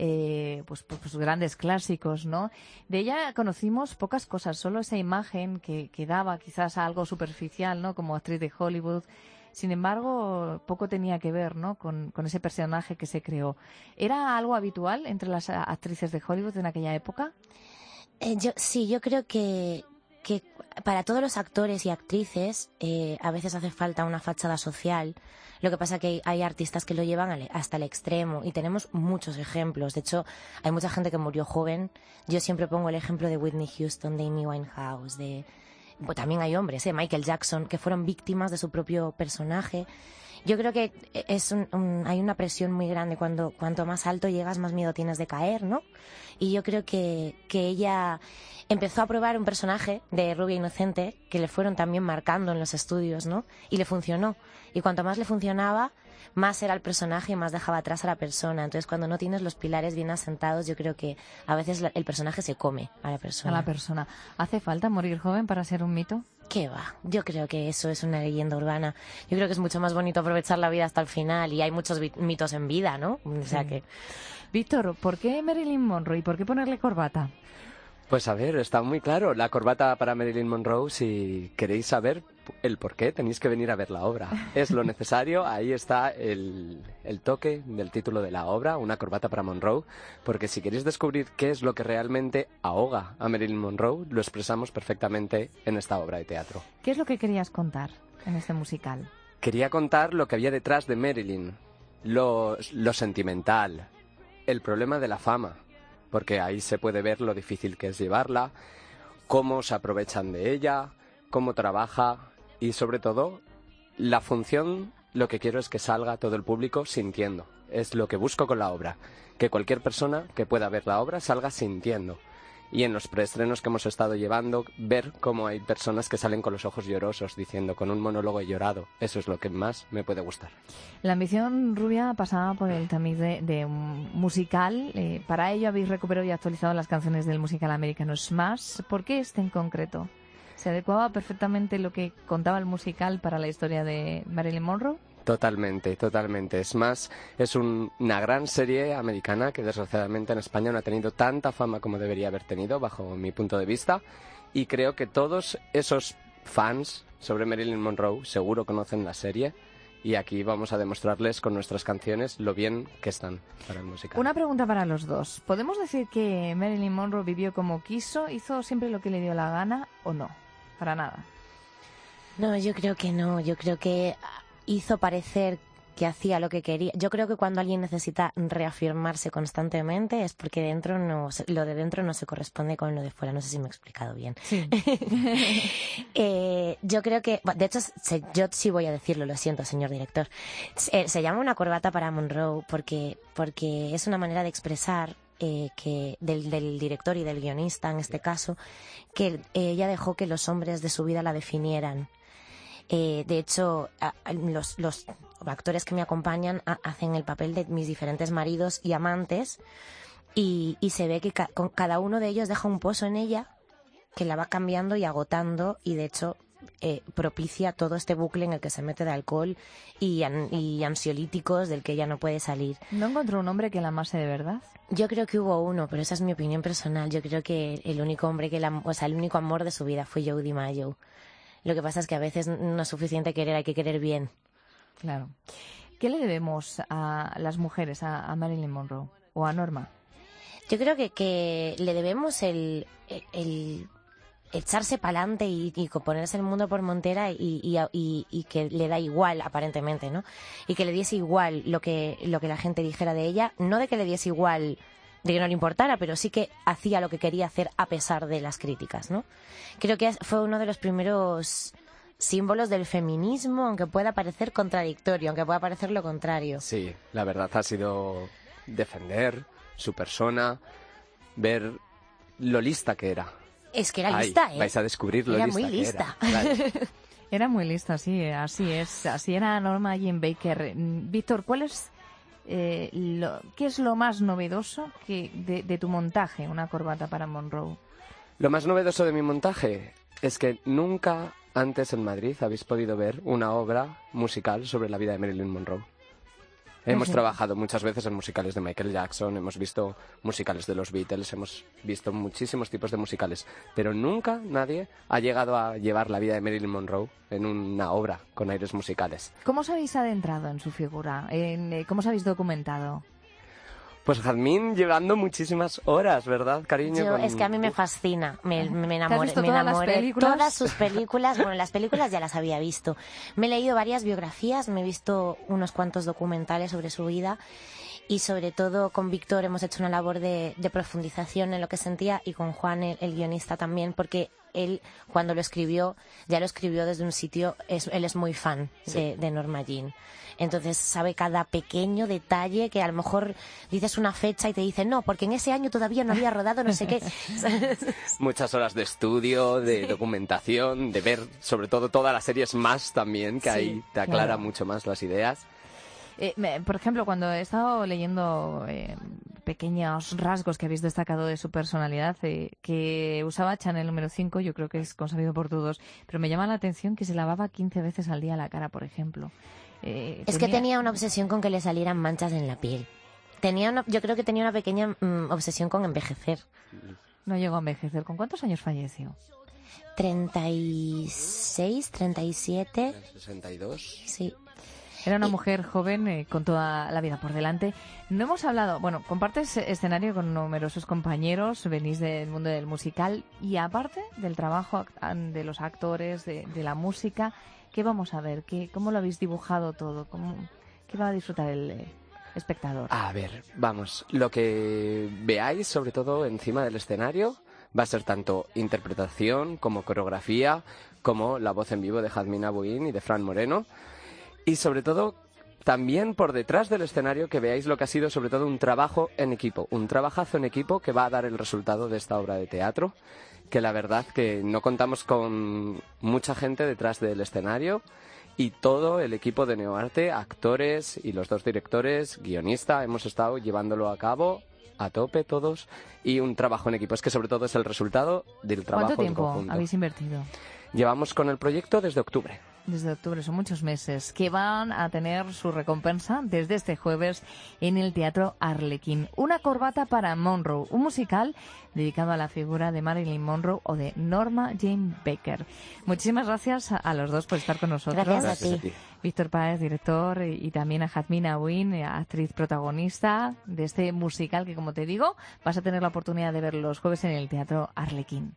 eh, pues, pues, pues grandes clásicos, ¿no? De ella conocimos pocas cosas, solo esa imagen que, que daba quizás a algo superficial, ¿no? Como actriz de Hollywood. Sin embargo, poco tenía que ver, ¿no?, con, con ese personaje que se creó. ¿Era algo habitual entre las actrices de Hollywood en aquella época? Eh, yo, sí, yo creo que, que para todos los actores y actrices eh, a veces hace falta una fachada social. Lo que pasa que hay, hay artistas que lo llevan al, hasta el extremo y tenemos muchos ejemplos. De hecho, hay mucha gente que murió joven. Yo siempre pongo el ejemplo de Whitney Houston, de Amy Winehouse, de... Pues también hay hombres, ¿eh? Michael Jackson, que fueron víctimas de su propio personaje. Yo creo que es un, un, hay una presión muy grande. Cuando cuanto más alto llegas, más miedo tienes de caer, ¿no? Y yo creo que, que ella empezó a probar un personaje de rubia inocente que le fueron también marcando en los estudios, ¿no? Y le funcionó. Y cuanto más le funcionaba, más era el personaje y más dejaba atrás a la persona. Entonces, cuando no tienes los pilares bien asentados, yo creo que a veces el personaje se come a la persona. A la persona. ¿Hace falta morir joven para ser un mito? ¿Qué va? Yo creo que eso es una leyenda urbana. Yo creo que es mucho más bonito aprovechar la vida hasta el final, y hay muchos mitos en vida, ¿no? O sea sí. que... Víctor, ¿por qué Marilyn Monroe y por qué ponerle corbata? Pues a ver, está muy claro. La corbata para Marilyn Monroe, si queréis saber el por qué, tenéis que venir a ver la obra. Es lo necesario, ahí está el, el toque del título de la obra, una corbata para Monroe, porque si queréis descubrir qué es lo que realmente ahoga a Marilyn Monroe, lo expresamos perfectamente en esta obra de teatro. ¿Qué es lo que querías contar en este musical? Quería contar lo que había detrás de Marilyn, lo, lo sentimental, el problema de la fama, porque ahí se puede ver lo difícil que es llevarla, cómo se aprovechan de ella, cómo trabaja y, sobre todo, la función. Lo que quiero es que salga todo el público sintiendo. Es lo que busco con la obra, que cualquier persona que pueda ver la obra salga sintiendo. Y en los preestrenos que hemos estado llevando, ver cómo hay personas que salen con los ojos llorosos, diciendo, con un monólogo he llorado. Eso es lo que más me puede gustar. La ambición rubia pasaba por el tamiz de, de un musical. Eh, para ello habéis recuperado y actualizado las canciones del musical americano Smash. ¿Por qué este en concreto? ¿Se adecuaba perfectamente lo que contaba el musical para la historia de Marilyn Monroe? Totalmente, totalmente. Es más, es un, una gran serie americana que desgraciadamente en España no ha tenido tanta fama como debería haber tenido, bajo mi punto de vista. Y creo que todos esos fans sobre Marilyn Monroe seguro conocen la serie. Y aquí vamos a demostrarles con nuestras canciones lo bien que están para el musical. Una pregunta para los dos. ¿Podemos decir que Marilyn Monroe vivió como quiso, hizo siempre lo que le dio la gana o no? Para nada. No, yo creo que no. Yo creo que hizo parecer que hacía lo que quería. Yo creo que cuando alguien necesita reafirmarse constantemente es porque dentro no, lo de dentro no se corresponde con lo de fuera. No sé si me he explicado bien. Sí. eh, yo creo que, de hecho, se, yo sí voy a decirlo, lo siento, señor director. Se, se llama una corbata para Monroe porque, porque es una manera de expresar eh, que del, del director y del guionista, en este caso, que ella dejó que los hombres de su vida la definieran. Eh, de hecho, a, a, los, los actores que me acompañan a, hacen el papel de mis diferentes maridos y amantes, y, y se ve que ca- con cada uno de ellos deja un pozo en ella que la va cambiando y agotando, y de hecho eh, propicia todo este bucle en el que se mete de alcohol y, an- y ansiolíticos del que ella no puede salir. ¿No encontró un hombre que la amase de verdad? Yo creo que hubo uno, pero esa es mi opinión personal. Yo creo que el único hombre que la, o sea, el único amor de su vida fue Joe DiMaggio. Lo que pasa es que a veces no es suficiente querer, hay que querer bien. Claro. ¿Qué le debemos a las mujeres, a, a Marilyn Monroe o a Norma? Yo creo que, que le debemos el, el, el echarse para adelante y, y ponerse el mundo por montera y, y, y, y que le da igual, aparentemente, ¿no? Y que le diese igual lo que, lo que la gente dijera de ella, no de que le diese igual, de que no le importara, pero sí que hacía lo que quería hacer a pesar de las críticas, ¿no? Creo que fue uno de los primeros símbolos del feminismo, aunque pueda parecer contradictorio, aunque pueda parecer lo contrario. Sí, la verdad ha sido defender su persona, ver lo lista que era. Es que era Ahí, lista, ¿eh? vais a descubrir lo Era lista muy que lista. era. Claro. Era muy lista, sí, así es. Así era Norma Jean Baker. Mm, Víctor, ¿cuál es, eh, lo, ¿qué es lo más novedoso que de, de tu montaje, una corbata para Monroe? Lo más novedoso de mi montaje es que nunca antes en Madrid habéis podido ver una obra musical sobre la vida de Marilyn Monroe. Hemos Sí. trabajado muchas veces en musicales de Michael Jackson, hemos visto musicales de los Beatles, hemos visto muchísimos tipos de musicales, pero nunca nadie ha llegado a llevar la vida de Marilyn Monroe en una obra con aires musicales. ¿Cómo os habéis adentrado en su figura? En, eh, ¿Cómo os habéis documentado? Pues Jazmín llevando muchísimas horas, ¿verdad, cariño? Yo, Con- es que a mí me fascina, me, me enamoré, visto me todas las enamoré. películas? Todas sus películas, bueno, las películas ya las había visto. Me he leído varias biografías, me he visto unos cuantos documentales sobre su vida y sobre todo con Víctor hemos hecho una labor de, de profundización en lo que sentía y con Juan, el, el guionista también, porque él cuando lo escribió, ya lo escribió desde un sitio, es, él es muy fan Sí. de, de Norma Jean. Entonces sabe cada pequeño detalle que a lo mejor dices una fecha y te dice no, porque en ese año todavía no había rodado no sé qué. Muchas horas de estudio, de documentación, de ver sobre todo todas las series más también, que Sí, ahí te aclara claro. mucho más las ideas. Eh, me- por ejemplo, cuando he estado leyendo eh, pequeños rasgos que habéis destacado de su personalidad, eh, que usaba Chanel número cinco, yo creo que es consabido por todos, pero me llama la atención que se lavaba quince veces al día la cara, por ejemplo. Eh, Es que tenía una obsesión con que le salieran manchas en la piel. Tenía una- yo creo que tenía una pequeña mm, obsesión con envejecer. No llegó a envejecer. ¿Con cuántos años falleció? treinta y seis, treinta y siete. sesenta y dos. Sí. Era una mujer joven eh, con toda la vida por delante. No hemos hablado, bueno, compartes escenario con numerosos compañeros, venís del mundo del musical y aparte del trabajo act- de los actores, de, de la música, ¿qué vamos a ver? ¿Qué, ¿Cómo lo habéis dibujado todo? ¿Cómo, ¿Qué va a disfrutar el eh, espectador? A ver, vamos, lo que veáis sobre todo encima del escenario va a ser tanto interpretación como coreografía, como la voz en vivo de Jazmín Abuin y de Fran Moreno. Y sobre todo, también por detrás del escenario que veáis lo que ha sido sobre todo un trabajo en equipo, un trabajazo en equipo que va a dar el resultado de esta obra de teatro, que la verdad que no contamos con mucha gente detrás del escenario y todo el equipo de Neoarte, actores y los dos directores, guionista, hemos estado llevándolo a cabo a tope todos y un trabajo en equipo. Es que sobre todo es el resultado del trabajo ¿Cuánto en tiempo conjunto. habéis invertido? Llevamos con el proyecto desde octubre. Desde octubre, son muchos meses, que van a tener su recompensa desde este jueves en el Teatro Arlequín. Una corbata para Monroe, un musical dedicado a la figura de Marilyn Monroe o de Norma Jean Baker. Muchísimas gracias a, a los dos por estar con nosotros. Gracias a Gracias ti. a ti. Víctor Páez, director, y, y también a Jazmín Abuin, eh, actriz protagonista de este musical que, como te digo, vas a tener la oportunidad de ver los jueves en el Teatro Arlequín.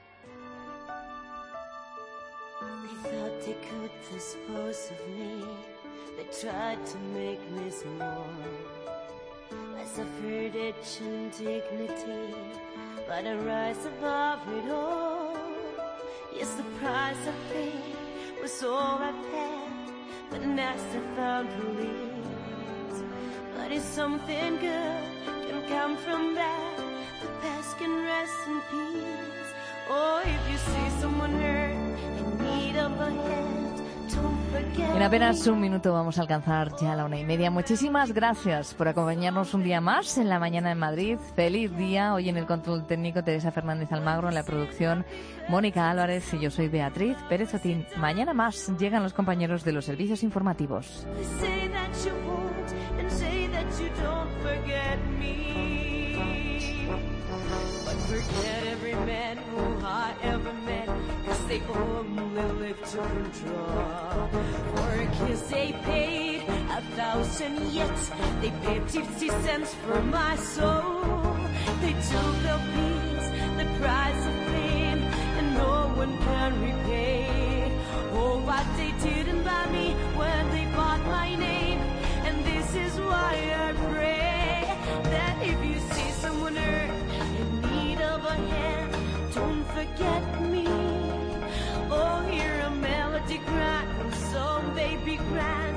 They thought they could dispose of me. They tried to make me small. I suffered itch and dignity, but I rise above it all. Yes, the price I paid was all I had, but next I found release. But it's something good can come from bad. The past can rest in peace. Oh, if you see someone hurt in need of a hand, don't forget En apenas un minuto vamos a alcanzar ya la una y media. Muchísimas gracias por acompañarnos un día más en la mañana en Madrid. Feliz día. Hoy en el control técnico Teresa Fernández Almagro, en la producción Mónica Álvarez y yo soy Beatriz Pérez Otín. Mañana más llegan los compañeros de los servicios informativos. They only live to draw. For a kiss they paid a thousand, yet they paid fifty cents for my soul. They took the peace, the price of fame, and no one can repay. Oh, what they didn't buy me when they bought my name. And this is why I pray that if you see someone hurt in need of a hand, don't forget me. Oh, hear a melody cry from some baby grand.